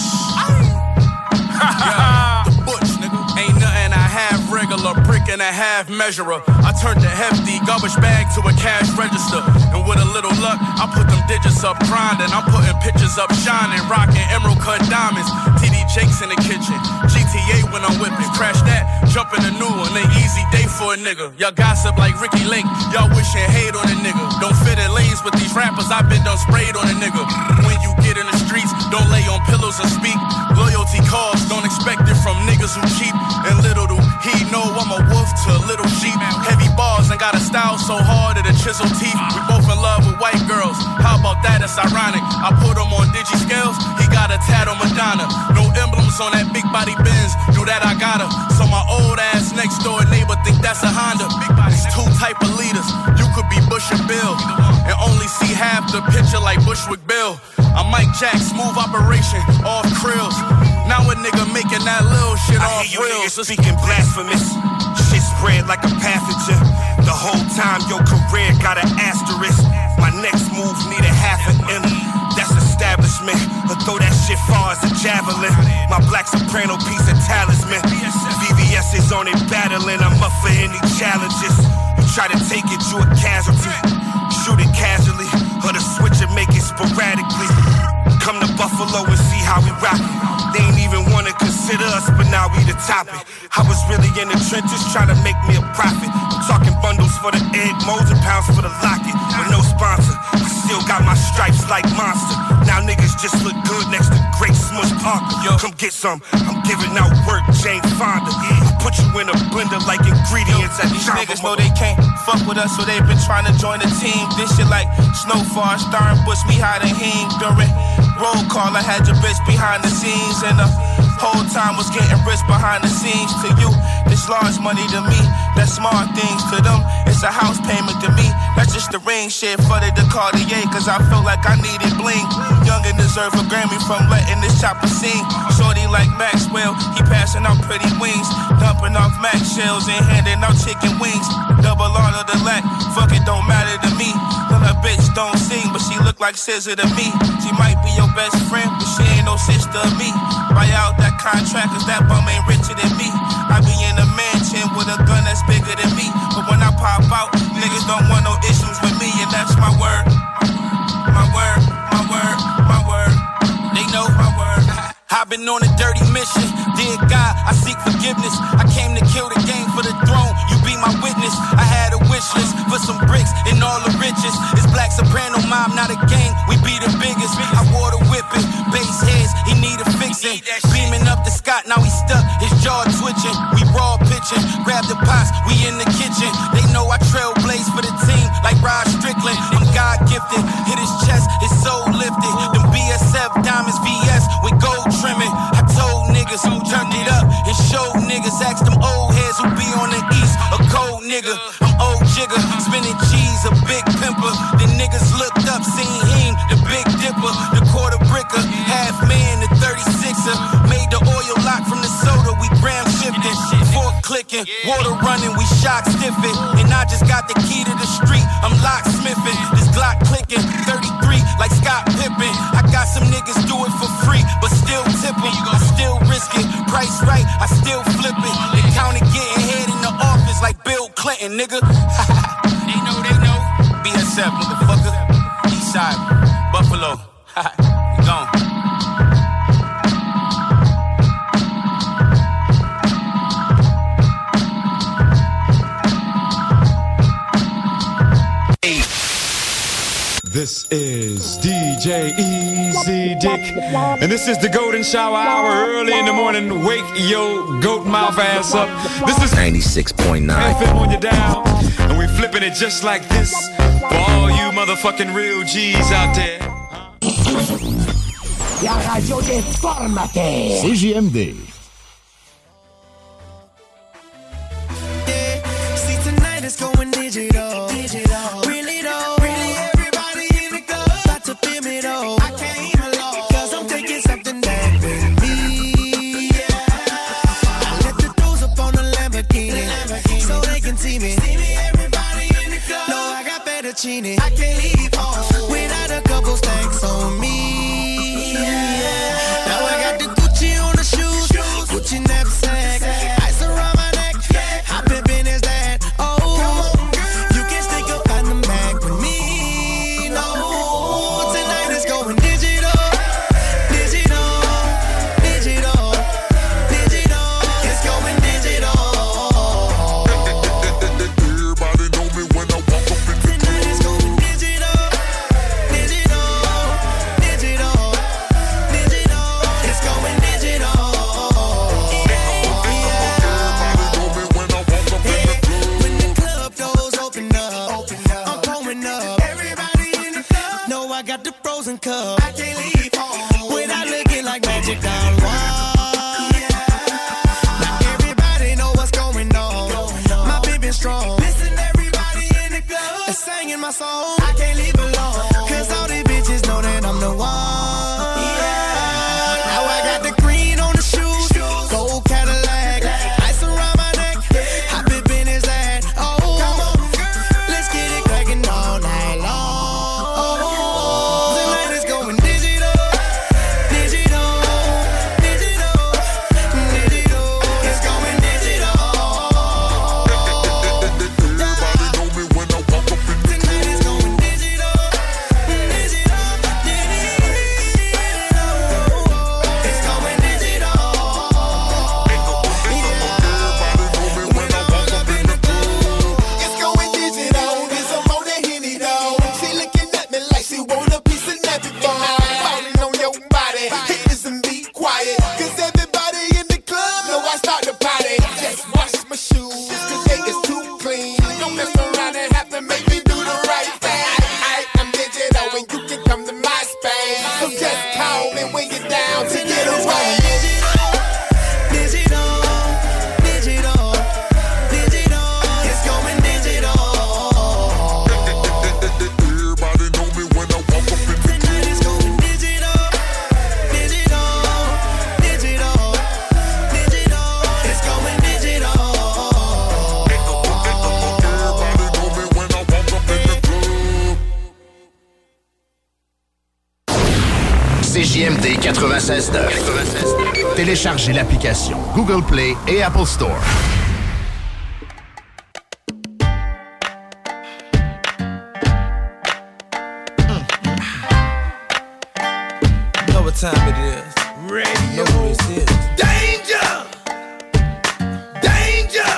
Yeah, the butch, nigga. Ain't nothing I have regular. Brick and a half measurer. I turned the hefty garbage bag to a cash register. And with a little luck, I put them digits up grinding. I'm putting pictures up shining, rocking emerald cut diamonds. T D Jakes in the kitchen. G T A when I'm whipping. Crash that. jumping a new one, an easy day for a nigga. Y'all gossip like Ricky Lake, y'all wishing hate on a nigga. Don't fit in lanes with these rappers, I've been done sprayed on a nigga. When you get in the streets, don't lay on pillows or speak. Loyalty calls, don't expect it from niggas who cheap. And little do he know I'm a wolf to a little sheep. Heavy bars and got a style so hard that it chisel teeth. We both in love with white girls, how about that? It's ironic. I put him on digi scales, he got a tat on Madonna. No emblems on that big body Benz, knew that I got her. So my old ass next door neighbor think that's a Honda. It's two type of leaders, you could be Bush or Bill, and only see half the picture like Bushwick Bill. I'm Mike Jack, smooth operation, off krills. Now a nigga making that little shit I off hear you reels. niggas speaking blasphemous. Shit spread like a pathogen. The whole time your career got an asterisk. My next move need a half an M. That's establishment. But throw that shit far as a javelin. My black soprano piece of talisman. V V S is on it battling. I'm up for any challenges. You try to take it, you a casualty. Shoot it casually, or the switch and make it sporadically. Come to Buffalo and see how we rock it. They ain't even wanna consider us, but now we the topic. I was really in the trenches trying to make me a profit. I'm talking bundles for the egg, molds and pounds for the locket. With no sponsor, I still got my stripes like Monster. Now niggas just look good next to Great Smush Parker. Yo, come get some, I'm giving out work, Jane Fonda. I put you in a blender like ingredients at These niggas know they can't fuck with us, so they been trying to join the team. This shit like Snowfall, Starring Bush, me hiding him during roll call. I had your bitch behind the scenes, and the whole time was getting rich behind the scenes. To you, this large money to me, that's small things. To them, it's a house payment to me. That's just the ring shit for the Cartier, cause I felt like I needed bling. Young and deserve a Grammy from letting this chopper sing. Shorty like Maxwell, he passing out pretty wings. Dumping off Max shells and handing out chicken wings. Double all of the lack, fuck it, don't matter to me. Well, a bitch don't sing, but she look like S Z A to me. She might be your best friend, but she ain't no sister of me. Buy out that contract, cause that bum ain't richer than me. I be in a mansion with a gun that's bigger than me. But when I pop out, niggas don't want no issues with me, and that's my word. My word, my word, my word. They know my word. I've been on a dirty mission. Dear God, I seek forgiveness. I came to kill the game for the throne. You be my witness. I had a wish list for some bricks and all the riches. It's Black Soprano Mob, not a gang. We be the biggest. I wore the whipping. Base heads, he need a fixing. Beaming up the Scott, now he stuck. His jaw twitching. We raw pitching. Grab the pots, we in the kitchen. They know I trailblaze for the team like Rod Strickland. I'm God gifted. Hit his chest, his soul lifted. Them B S F diamonds V S with gold trimming. I told niggas who turned it up and showed niggas. Asked them old heads who be on the east. A cold nigga, I'm old jigger. Spinning cheese, a big pimper. The niggas looked up, seen him, the big dipper. The quarter bricker, half man, the thirty-sixer. Made the oil lock from the soda, we gram shifted. Fork clicking, water running, we shock stiffing. And I just got the key to the street, I'm locksmithing. This Glock clicking, thirty-three like Scott Pippen. I got some niggas do it for free, but still tip 'em. I still risk it, price right, I still flip it. They counted getting head in the office like Bill Clinton, nigga. They know, they know. B S F, motherfucker. Eastside, Buffalo. Gone. This is D J Easy Dick, and this is the Golden Shower Hour. Early in the morning, wake your goat mouth ass up. This is ninety-six point nine F M on your dial, and we flipping it just like this for all you motherfucking real G's out there. La radio déformatée. C J M D. Yeah, see tonight it's going digital. Digital. Really though. Really everybody in the club about to feel me though. I came along cause I'm taking something back with me. Yeah. I let the doors up on the Lamborghini, Lamborghini so they can see me. See me everybody in the club. No, I got fettuccine. I can't leave home without a couple stacks on me. Now I got the Gucci on the shoes, Gucci knapsack, ice around my neck. How pimpin' is that? Oh, you can stick up on the Mac with me. No, tonight is going digital, digital, digital, digital. It's going digital. one cup. I can't leave home without looking like magic on the wall. Now everybody know what's going on. My baby strong. Listen, everybody in the club is singing my song. I can't leave alone, cause all these bitches know that I'm the one. Yeah. Now I got the green on the shoes, gold Cadillac, ice around my neck, hop it in his ass. Oh, come on, let's get it cracking all night long. Tonight is going digital, digital, digital, digital. It's going digital. Everybody know me when I walk up in the club. Tonight is going digital, digital, digital. It's going digital. It's going digital, there's a more than Henny though. She looking at me like she want a piece of everything. Falling on your body, hit this and be quiet. Cause everybody in the club know I start the party. Just wash my shoes, cause they is too clean. Don't mess around and have to make me do the right thing. I, I'm digital and you can come to my space. So just call me when you're down to get away. Digital, digital, digital. It's going digital. Everybody know me when I walk up in the Tonight is going digital, digital, digital, digital. It's going digital. Everybody know me when I walk up in the club. C J M D quatre-vingt-seize neuf. Téléchargez l'application Google Play et Apple Store. You know what time it is. Radio. Know what this is. Danger! Danger!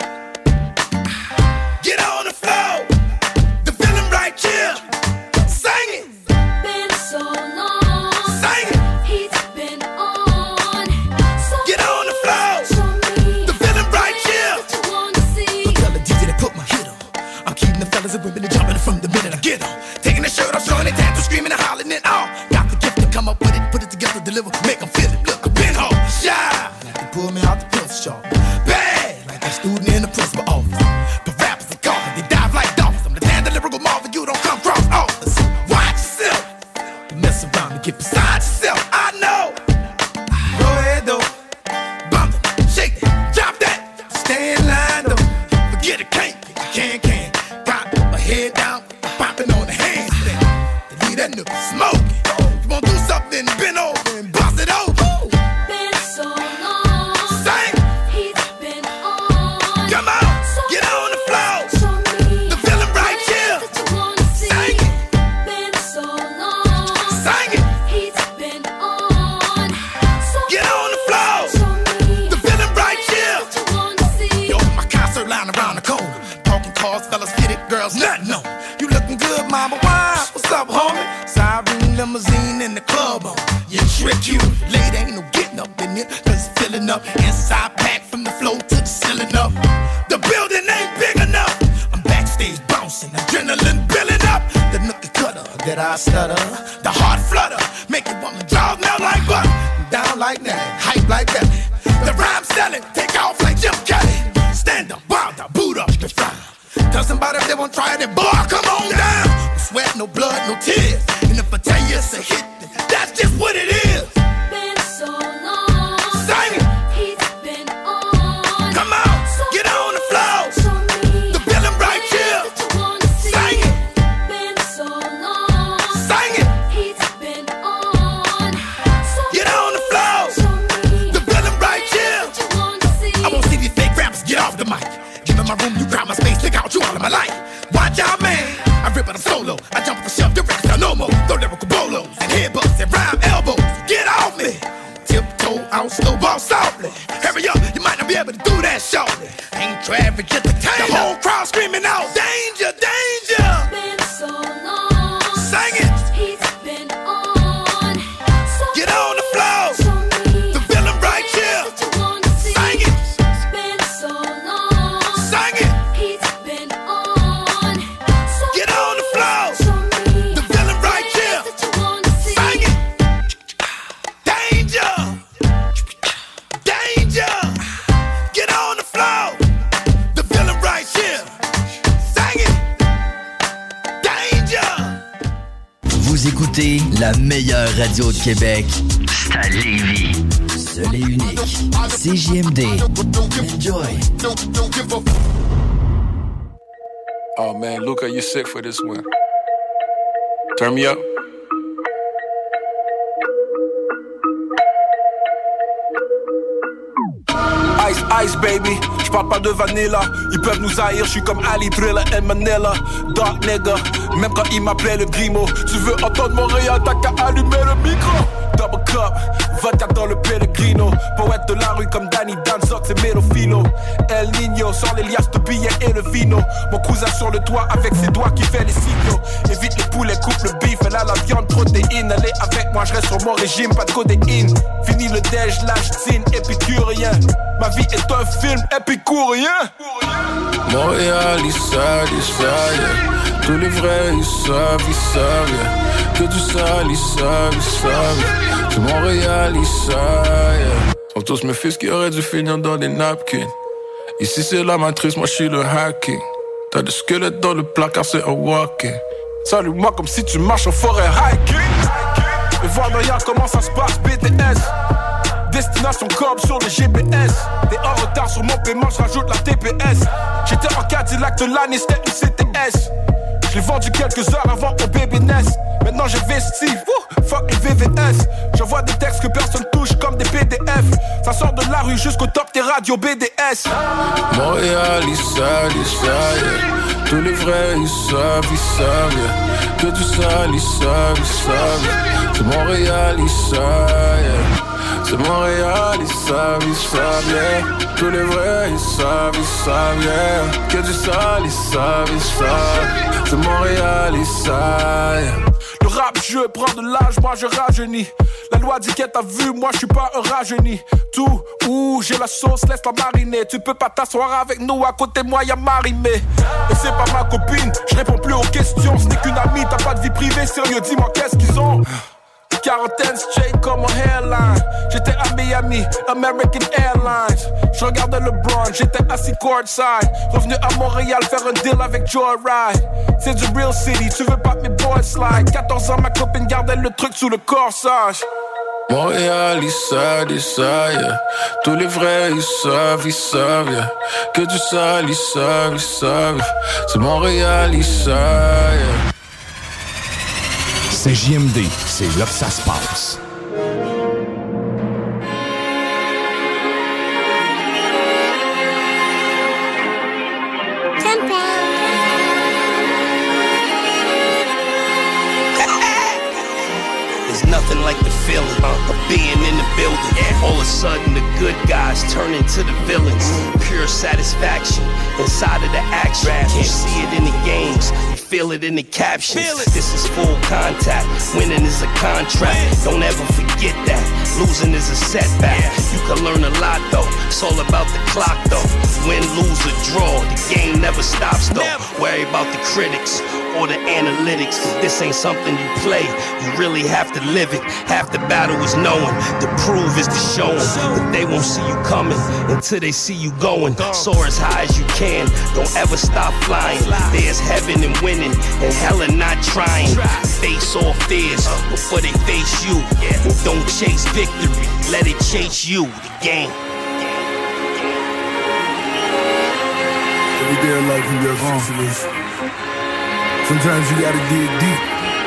Get on the floor. The feeling right here. Sing it. Been so long. Sing it. He's been on. So Get on the floor. show me The feeling right here. what you wanna see. Tell the D J to put my hit on. I'm keeping the fellas and women and jumping from the minute I get on. Taking the shirt off, showing it, tattoo, screaming and hollering and all. Got the gift to come up with it, put it together, deliver, make them feel it. Look, a pinhole, shy. Like they pull me out the pencil sharp. Bad, like a student in the principal office. The rappers are gone, they dive like dolphins. I'm the damn lyrical Marvin, you don't come cross office. Watch yourself. You mess around and get beside yourself. I know. Go ahead though. Bump it, shake it, drop that. Stay in line though. Forget it, can't, can, can. Got my head down, popping on the handstand. They leave that nigga smoking. You wanna do something, bend over and bust it over. Been so long. Sing. He's been on. Come on, get on the floor. Show me The feeling right here. what you wanna see. Sing it, Been so long. sing it. He's been on. So Get on the floor. show me The feeling right here. what you wanna see. Yo, my concert line around the corner. Talking cars, fellas, fitted girls, nothing on. You looking good, mama, why? What's up, homie? Siren limousine in the club on. You trick you. Lady ain't no getting up in here, cause it's filling up. Inside pack from the floor to the ceiling up. The building ain't big enough. I'm backstage bouncing, adrenaline building up. The nookie cutter that I stutter. The heart flutter, make you wanna jaw melt like butter. Down like that, hype like that. The rhyme selling, take off like Jim Kelly. Stand up, wild up, boot up, the fire. Tell somebody if they won't try it, boy, come on down. No sweat, no blood, no tears. And if I tell you it's a hit, then that's just what it is. Been so long. Sing it. He's been on. Come on, get on the floor. Show me The feeling right here. what you wanna see. Sing it. Been so long. Sing it. He's been on. So Get on the floor. show me The feeling right here. what you wanna see. I won't see these fake rappers get off the mic. Give me my room, you crowd my space, take out you all of my life. Watch out, man. I rip it, I'm solo. I jump off the shelf, your records are no more. Throw lyrical bolos and headbutts and rhyme elbows. Get off me. Tiptoe out, slow ball softly. Hurry up, you might not be able to do that shortly. Ain't traffic, just the time. The whole crowd screaming out, danger, danger. Been so long. Sing it. He's been on. So Get on the floor. show me The feeling right here. what you wanna see. Sing it. Been so long. Sing it. He's been on. So Get on the floor. show me The feeling right here. what you wanna écoutez la meilleure radio de Québec. C'est à Lévis. Seul et unique. C J M D. Enjoy. Oh man, Luca, you're sick for this one. Turn me up. Ice, ice, baby. J'parle pas de vanilla. Ils peuvent nous haïr, j'suis comme Ali, Thriller et Manila. Dark nigga, même quand ils m'appelaient le Grimo. Tu veux entendre Montréal, t'as qu'à allumer le micro. Double cup, vodka dans le Pellegrino. Poète de la rue comme Danny Danzok, c'est Melofilo. El Nino, sort les liasses de billets et le vino. Mon cousin sur le toit avec ses doigts qui fait les signaux. Évite les poulets, coupe le beef, elle a la viande, protéine. Elle est avec moi, je reste sur mon régime, pas de codéine. Fini le déj, lâche, zine, épicurien. Ma vie est un film épicurien. Montréal, ils savent, ils savent, yeah. Tous les vrais, ils savent, ils savent, yeah. Que du sale, ils savent, ils savent. C'est Montréal, ils savent, yeah. Sont tous mes fils qui auraient dû finir dans des napkins. Ici c'est la matrice, moi je suis le hacking. T'as des squelettes dans le placard, c'est un walking. Salut-moi comme si tu marches en forêt hiking. Et voir derrière comment ça se passe, B T S. Destination Cobb sur le G P S. T'es en retard sur mon paiement, je rajoute la T P S. J'étais en Cadillac de l'année, c'était une C T S. Je l'ai vendu quelques heures avant au baby nest. Maintenant j'ai vesti, wouh, fuck une V V S. J'envoie des textes que personne touche comme des P D F. Ça sort de la rue jusqu'au top des radios B D S. Montréal, ils savent, ils savent, yeah. Tous les vrais, ils savent, ils savent, yeah. Que du sale, ils savent, ils savent. C'est Montréal, ils savent, yeah. C'est Montréal, ils savent, ils savent, yeah. Tous les vrais, ils savent, ils savent, yeah. Que du sale, ils savent, ils savent. C'est Montréal, ils savent, yeah. Le rap, je prends de l'âge, moi je rajeunis. La loi dit qu'elle t'a vu, moi je suis pas un rajeuni. Tout, ouh, j'ai la sauce, laisse-la mariner. Tu peux pas t'asseoir avec nous, à côté de moi y'a Marimé. Et c'est pas ma copine, je réponds plus aux questions. Ce n'est qu'une amie, t'as pas de vie privée, sérieux, dis-moi qu'est-ce qu'ils ont. Quarantaine straight comme mon hairline. J'étais à Miami, American Airlines. Je regardais LeBron, j'étais assis courtside. Revenu à Montréal faire un deal avec Joyride. C'est du real city, tu veux pas mes boys slide. quatorze ans, ma copine gardait le truc sous le corsage. Montréal, ils savent, ils savent, yeah. Tous les vrais, ils savent, ils savent, yeah. Que du sale, ils savent, ils savent. C'est Montréal, ils savent, yeah. C J M D, c'est là que ça se passe. There's nothing like the feeling uh, of being in the building. Yeah. All of a sudden, the good guys turn into the villains. Pure satisfaction inside of the action. Can't see it in the games. Feel it in the captions. This is full contact. Winning is a contract. Don't ever forget that. Losing is a setback. You can learn a lot though. It's all about the clock though. Win, lose, or draw. The game never stops though. Worry about the critics or the analytics. This ain't something you play. You really have to live it. Half the battle is knowing. The prove is the showing. But they won't see you coming until they see you going. Soar as high as you can. Don't ever stop flying. There's heaven and winning. And hella not trying. Face all fears before they face you. And don't chase victory, let it chase you. The game. Every day of life you got situations. Sometimes you gotta dig deep.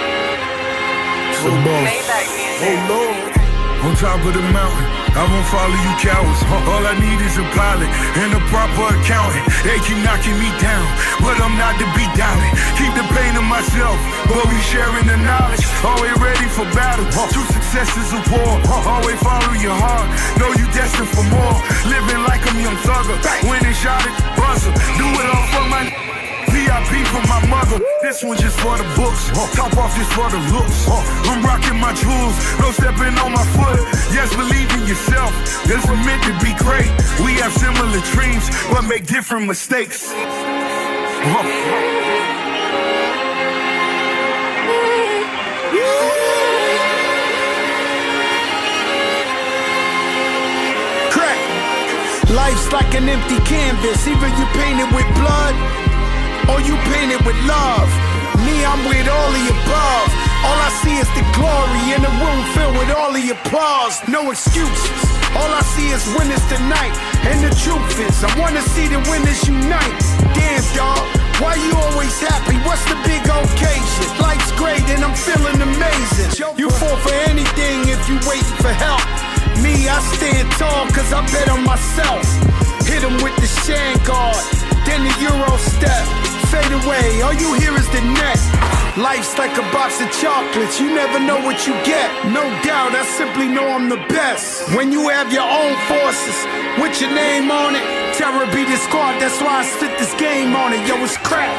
So boss, oh Lord, on top of the mountain, I won't follow you cowards. All I need is a pilot and a proper accountant. They keep knocking me down, but I'm not to be doubted. Keep the pain to myself, but we sharing the knowledge. Always ready for battle. True success is a war. Always follow your heart. Know you destined for more. Living like I'm young thugger. Winning shot at the buzzer. Do it all for my V I P for my mother. This one just for the books. Top off just for the looks. I'm rocking my jewels. No stepping on my foot. Yes, believe in yourself. This was meant to be great. We have similar dreams, but make different mistakes. Crack. Life's like an empty canvas. Either you paint it with blood or you paint it with love. Me, I'm with all the above. All I see is the glory in a room filled with all the applause. No excuses. All I see is winners tonight. And the truth is, I wanna see the winners unite. Damn, dawg, why you always happy? What's the big occasion? Life's great and I'm feeling amazing. You fall for anything if you waiting for help. Me, I stand tall cause I bet on myself. Hit him with the shan guard, then the Euro step. Fade away, all you hear is the net. Life's like a box of chocolates, you never know what you get. No doubt, I simply know I'm the best. When you have your own forces, with your name on it, terror be the squad, that's why I spit this game on it. Yo, it's crap.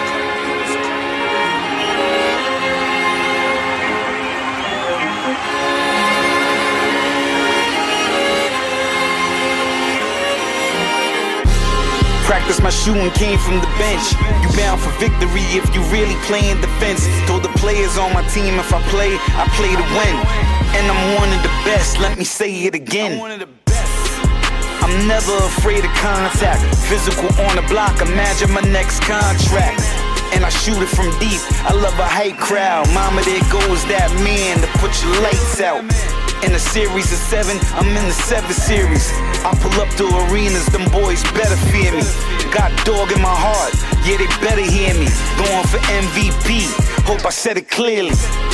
Practice my shooting came from the bench. You bound for victory if you really playing defense. Told the players on my team if I play, I play to win. And I'm one of the best, let me say it again. I'm never afraid of contact. Physical on the block, imagine my next contract. And I shoot it from deep, I love a hype crowd. Mama, there goes that man to put your lights out. In a series of seven, I'm in the seven series. I pull up to arenas, them boys better fear me. Got dog in my heart, yeah, they better hear me. Going for M V P, hope I said it clearly.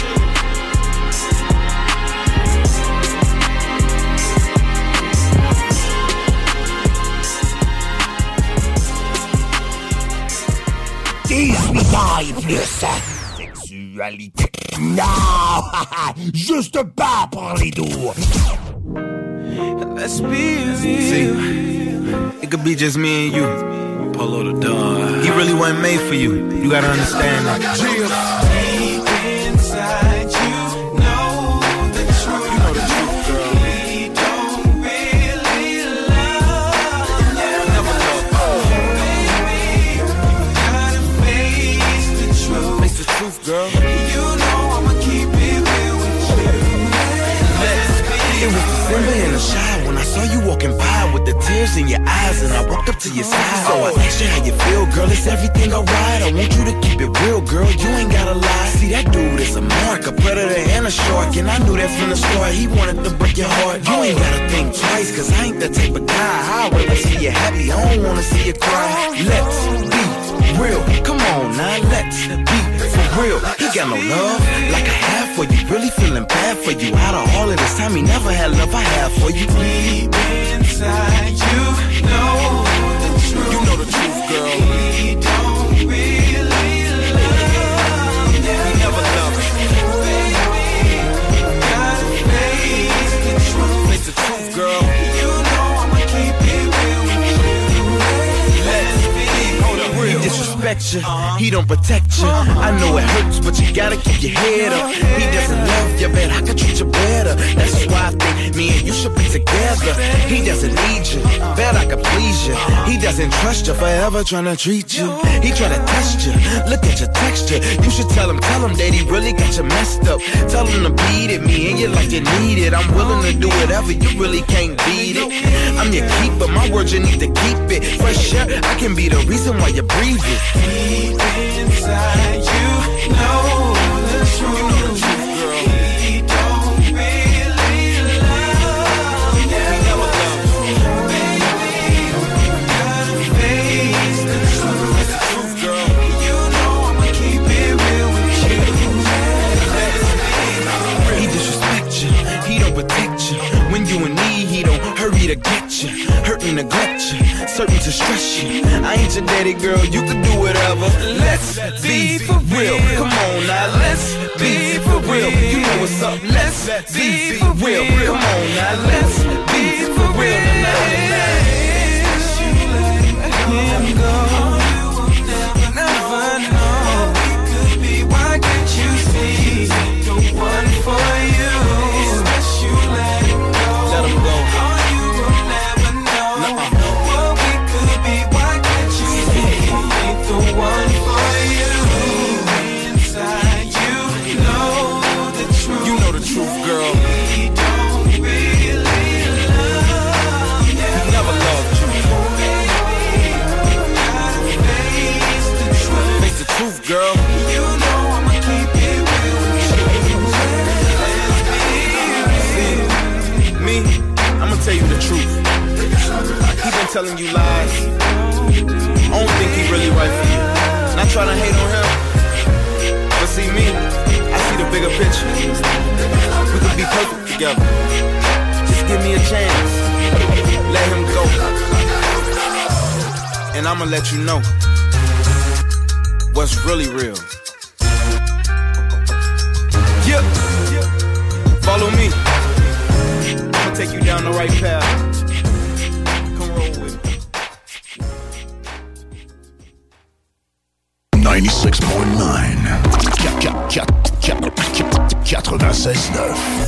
dix-huit ans et plus. Sexualité. Non, juste pas pour les doux. Let's be real. It could be just me and you. Polo the dog. He really wasn't made for you. You gotta understand that. Deep inside you know the truth. You know the truth, girl. We don't really love you. Never love you. Baby, gotta face the truth. Face the truth, girl. You know I'ma keep it real with you. Let's be real. It was December in the shower when I saw you walking by with the tears in your eyes, and I walked up to your side. So I asked you how you feel, girl. Is everything alright? I want you to keep it real, girl. You ain't gotta lie. See, that dude is a mark, a predator and a shark, and I knew that from the start. He wanted to break your heart. You ain't gotta think twice, cause I ain't that type of guy. I wanna see you happy, I don't wanna see you cry. Let's be real. Come on now, let's be for real. He got no love, like I have for you. Really feeling bad for you. Out of all of this time, he never had love I have for you. Deep inside, you know the truth. You know the truth, girl. We don't really love you. We never loved you. Baby, gotta face the truth. Face the truth, girl. You know I'ma keep it real with you. Let's be hold up, real. He disrespect you. Uh-huh. He don't protect you. Uh-huh. I know it hurts, but you gotta keep your head up. He doesn't love you, but I could treat you better. That's why I think me and you should be together. He doesn't need you, bet I could please you. He doesn't trust you, forever tryna treat you. He tryna test you, look at your texture. You should tell him, tell him that he really got you messed up. Tell him to bleed at me and you like you need it. I'm willing to do whatever, you really can't beat it. I'm your keeper, my word you need to keep it. Fresh air, I can be the reason why you breathe it. Deep inside you know the truth. You know the truth, girl. We don't really love you. We never loved you. Baby, gotta face the truth. It's the truth, girl. You know I'ma keep it real with you. He disrespect you, he don't protect you. When you in need, he don't hurry to get you. Hurt and neglect you, certain to stress you. I ain't your daddy, girl, you can do whatever. Let's be for real. Come on now, let's be for real. You know what's up, let's be for real. Come on now, let's be for real tonight. Him go, you will never, never know. We could be, why can't you see the one for you? Unless you let him go, let him go. Oh, you will never know. Nuh-uh. What we could be, why can't you see the one for you? Inside you know the truth. You know the truth, girl. We don't really love you. telling you lies. I don't think he really right for you. Not trying to hate on him, but see me, I see the bigger picture. We could be perfect together. Just give me a chance. Let him go. And I'ma let you know what's really real. Yeah. Follow me. I'ma take you down the right path. Come roll with me. ninety-six point nine quatre-vingt-seize neuf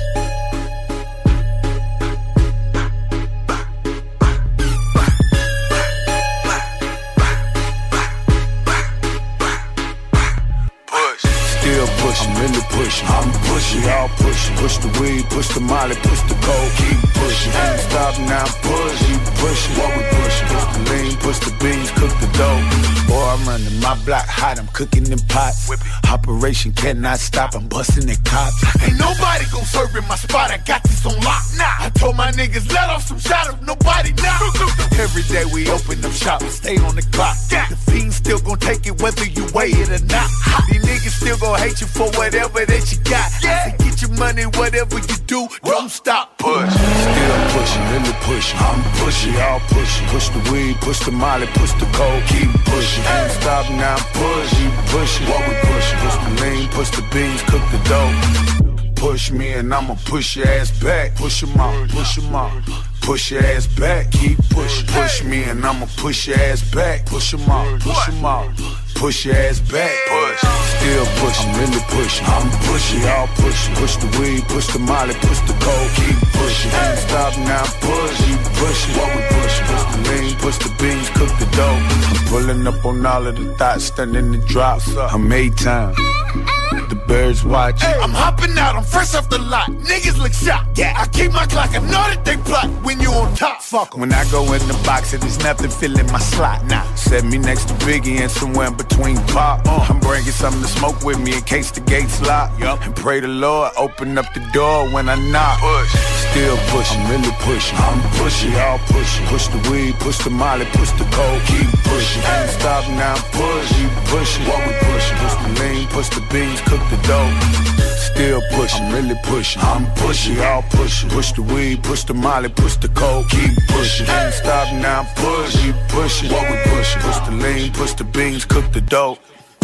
I'm really pushing, I'm pushing, y'all pushing. Push the weed, push the molly, push the coke, keep pushing. Ain't stop now, push, keep pushing. What we pushing? Push the lean, push the beans, cook the dough. Boy, I'm running my block hot, I'm cooking them pots. Operation cannot stop, I'm busting the cops. Ain't nobody gon' serve in my spot, I got this on lock. Nah, I told my niggas let off some shot if nobody knock. Every day we open up shop and stay on the clock. The fiends still gon' take it whether you weigh it or not. These niggas still gon' hate you for whatever that you got. I say get your money, whatever you do, don't stop. Push. Still pushing, really pushing. I'm pushing, y'all pushing. Push the weed, push the molly, push the coke, keep pushing. Ain't stop now, push, keep pushing. What we pushing? Push the lean, push the beans, cook the dough. Push me and I'ma push your ass back. Push 'em out, push 'em out. Push your ass back, keep pushing. Push me and I'ma push your ass back. Push 'em out, push 'em out. Push your ass back, push. Still pushing, I'm really pushing. I'm pushing, y'all pushing. Push the weed, push the molly, push the coke, keep pushing. Ain't stop now, push, keep pushing. What we pushing? Push the lean, push the beans, cook the dough. I'm pulling up on all of the thoughts, stunning the drop. I'm A-Town. The birds watch. Hey, I'm hopping out, I'm fresh off the lot. Niggas look shocked. Yeah, I keep my clock, I know that they plot when you on top. Fuck 'em. When I go in the box, and there's nothing filling my slot. Nah, set me next to Biggie and somewhere in between pop. Uh, I'm bringing something to smoke with me in case the gates lock. Yup. And pray the Lord open up the door when I knock. Push. Still pushing, I'm really pushing. I'm pushing, y'all pushing. Push the weed, push the molly, push the coke, keep pushing. Ain't stop now, push, keep pushing. What we pushing? Push the lean, push the beans, cook the dough. Still pushing, I'm really pushing. I'm pushing, y'all pushing. Push the weed, push the molly, push the coke, keep pushing. Ain't stop now, push, keep pushing. What we pushing? Push the lean, push the beans, cook the dough.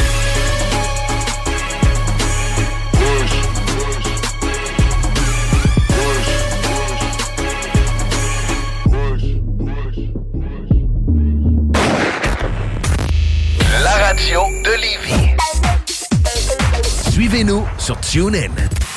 La radio de Lévis. Suivez-nous sur TuneIn.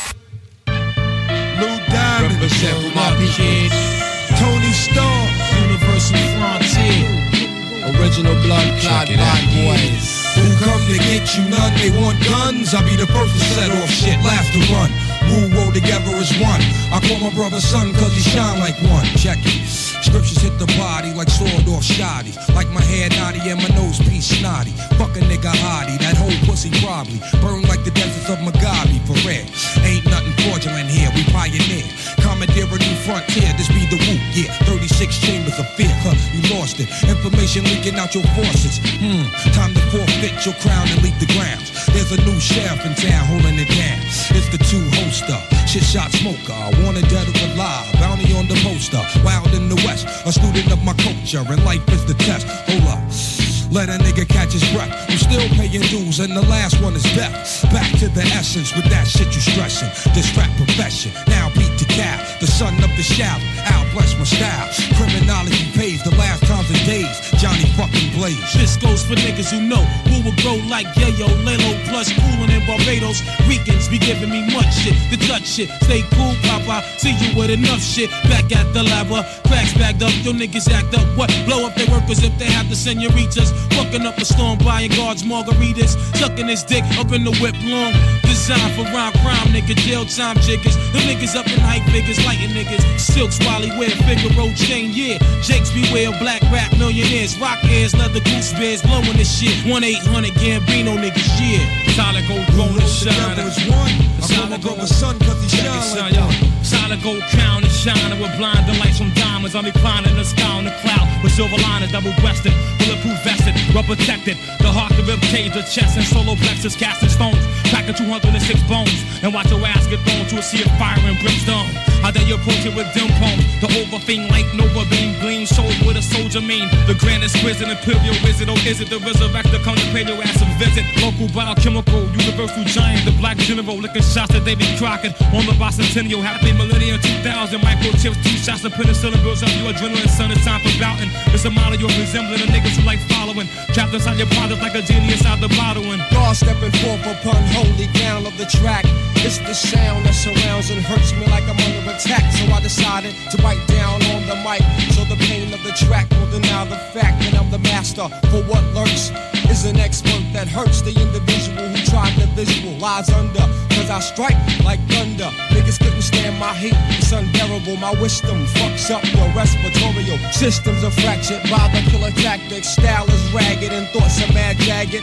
Lou Diamond, represent for my kid. Tony Stark, Universal Frontier. Original blood clot black boys. Who come to get you none? They want guns. I'll be the first to set off shit, last to run. Who roll together as one. I call my brother son cause he shine like one. Check it. Scriptures hit the body like sword off shoddy. Like my hair naughty and my nose piece snotty. Fuck a nigga hottie, that whole pussy probably burn like the deserts of Mugabe for red. Ain't nothing fraudulent here, we pioneer. Commandeer a new frontier, this be the whoop, yeah. thirty-six chambers of fear, huh, you lost it. Information leaking out your forces. Hmm, time to forfeit your crown and leave the grounds. There's a new sheriff in town holding it down. It's the two hoster, shit shot smoker. Wanted dead or alive, bounty on the poster. Wild in the west, a student of my culture, and life is the test. Hold up. Let a nigga catch his breath. I'm still paying dues and the last one is death. Back to the essence with that shit you stressing. This rap profession, now beat the cow. The son of the shout, Al bless my style. Criminology pays the last times and days. Johnny fucking Blaze. This goes for niggas who know who will grow like Yayo, Lalo, plus coolin' in Barbados. Ricans be giving me much shit, the Dutch shit. Stay cool, Papa, see you with enough shit. Back at the lava, cracks bagged up, your niggas act up. What? Blow up their workers if they have the senoritas. Fucking up a storm, buying guards, margaritas. Sucking his dick up in the whip long. Designed for rhyme crime, nigga, jail time jiggers. The niggas up in hype figures, lighting niggas. Silks, Wally, wear Figaro chain, yeah. Jakes beware, black rap millionaires. ears, rock ears, leather goose bears, blowing this shit. one eight hundred Gambino niggas, yeah. Solid gold throne and shine. Solid gold sun, cause he shine like one. Solid gold crown and shining with blinding lights from diamonds. I'm reclining the sky on the cloud with silver liners, double breasted, bulletproof vested, well protected. The heart, the rib cage, the chest, and solo plexus, casting stones, packing two hundred six bones, and watch your ass get thrown to a sea of fire and brimstone. How they approach it with dim poems, the overthing like Nova beam, gleam, shows with a soldier mean. The grand exquisite, imperial wizard, oh is it the resurrector, come to pay your ass a visit. Local biochemical, universal giant, the black general, licking shots at David Crockett on the bicentennial, happy millennium two thousand, microchips, two shots of penicillin, builds up your adrenaline, son, it's time for bouting. It's a model you're resembling, the niggas who like following, trapped inside your products like a genie inside the bottle. And God stepping forth upon holy ground of the track. It's the sound that surrounds and hurts me like I'm under attack. So I decided to bite down on the mic, so the pain of the track will deny the fact that I'm the master. For what lurks is an expert that hurts the individual who tried the visual lies under. Cause I strike like thunder. Niggas couldn't stand my heat, it's unbearable. My wisdom fucks up your respiratory systems are fractured by the killer tactics. Style is ragged and thoughts are mad jagged.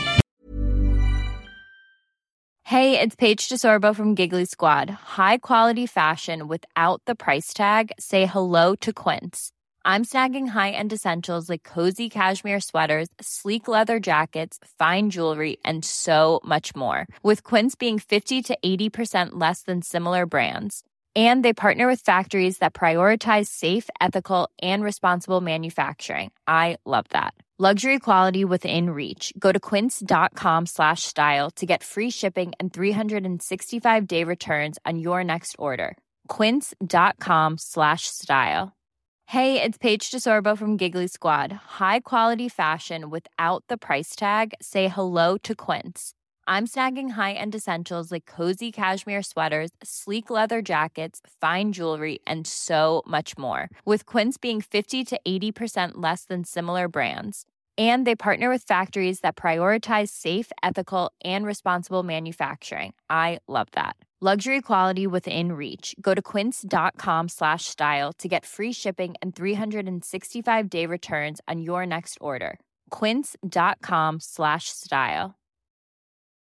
Hey, it's Paige DeSorbo from Giggly Squad. High quality fashion without the price tag. Say hello to Quince. I'm snagging high-end essentials like cozy cashmere sweaters, sleek leather jackets, fine jewelry, and so much more. With Quince being fifty to eighty percent less than similar brands. And they partner with factories that prioritize safe, ethical, and responsible manufacturing. I love that. Luxury quality within reach. Go to quince.com slash style to get free shipping and three sixty-five day returns on your next order. Quince.com slash style. Hey, it's Paige DeSorbo from Giggly Squad. High quality fashion without the price tag. Say hello to Quince. I'm snagging high-end essentials like cozy cashmere sweaters, sleek leather jackets, fine jewelry, and so much more. With Quince being fifty to eighty percent less than similar brands. And they partner with factories that prioritize safe, ethical, and responsible manufacturing. I love that. Luxury quality within reach. Go to quince.com slash style to get free shipping and three sixty-five day returns on your next order. Quince.com slash style.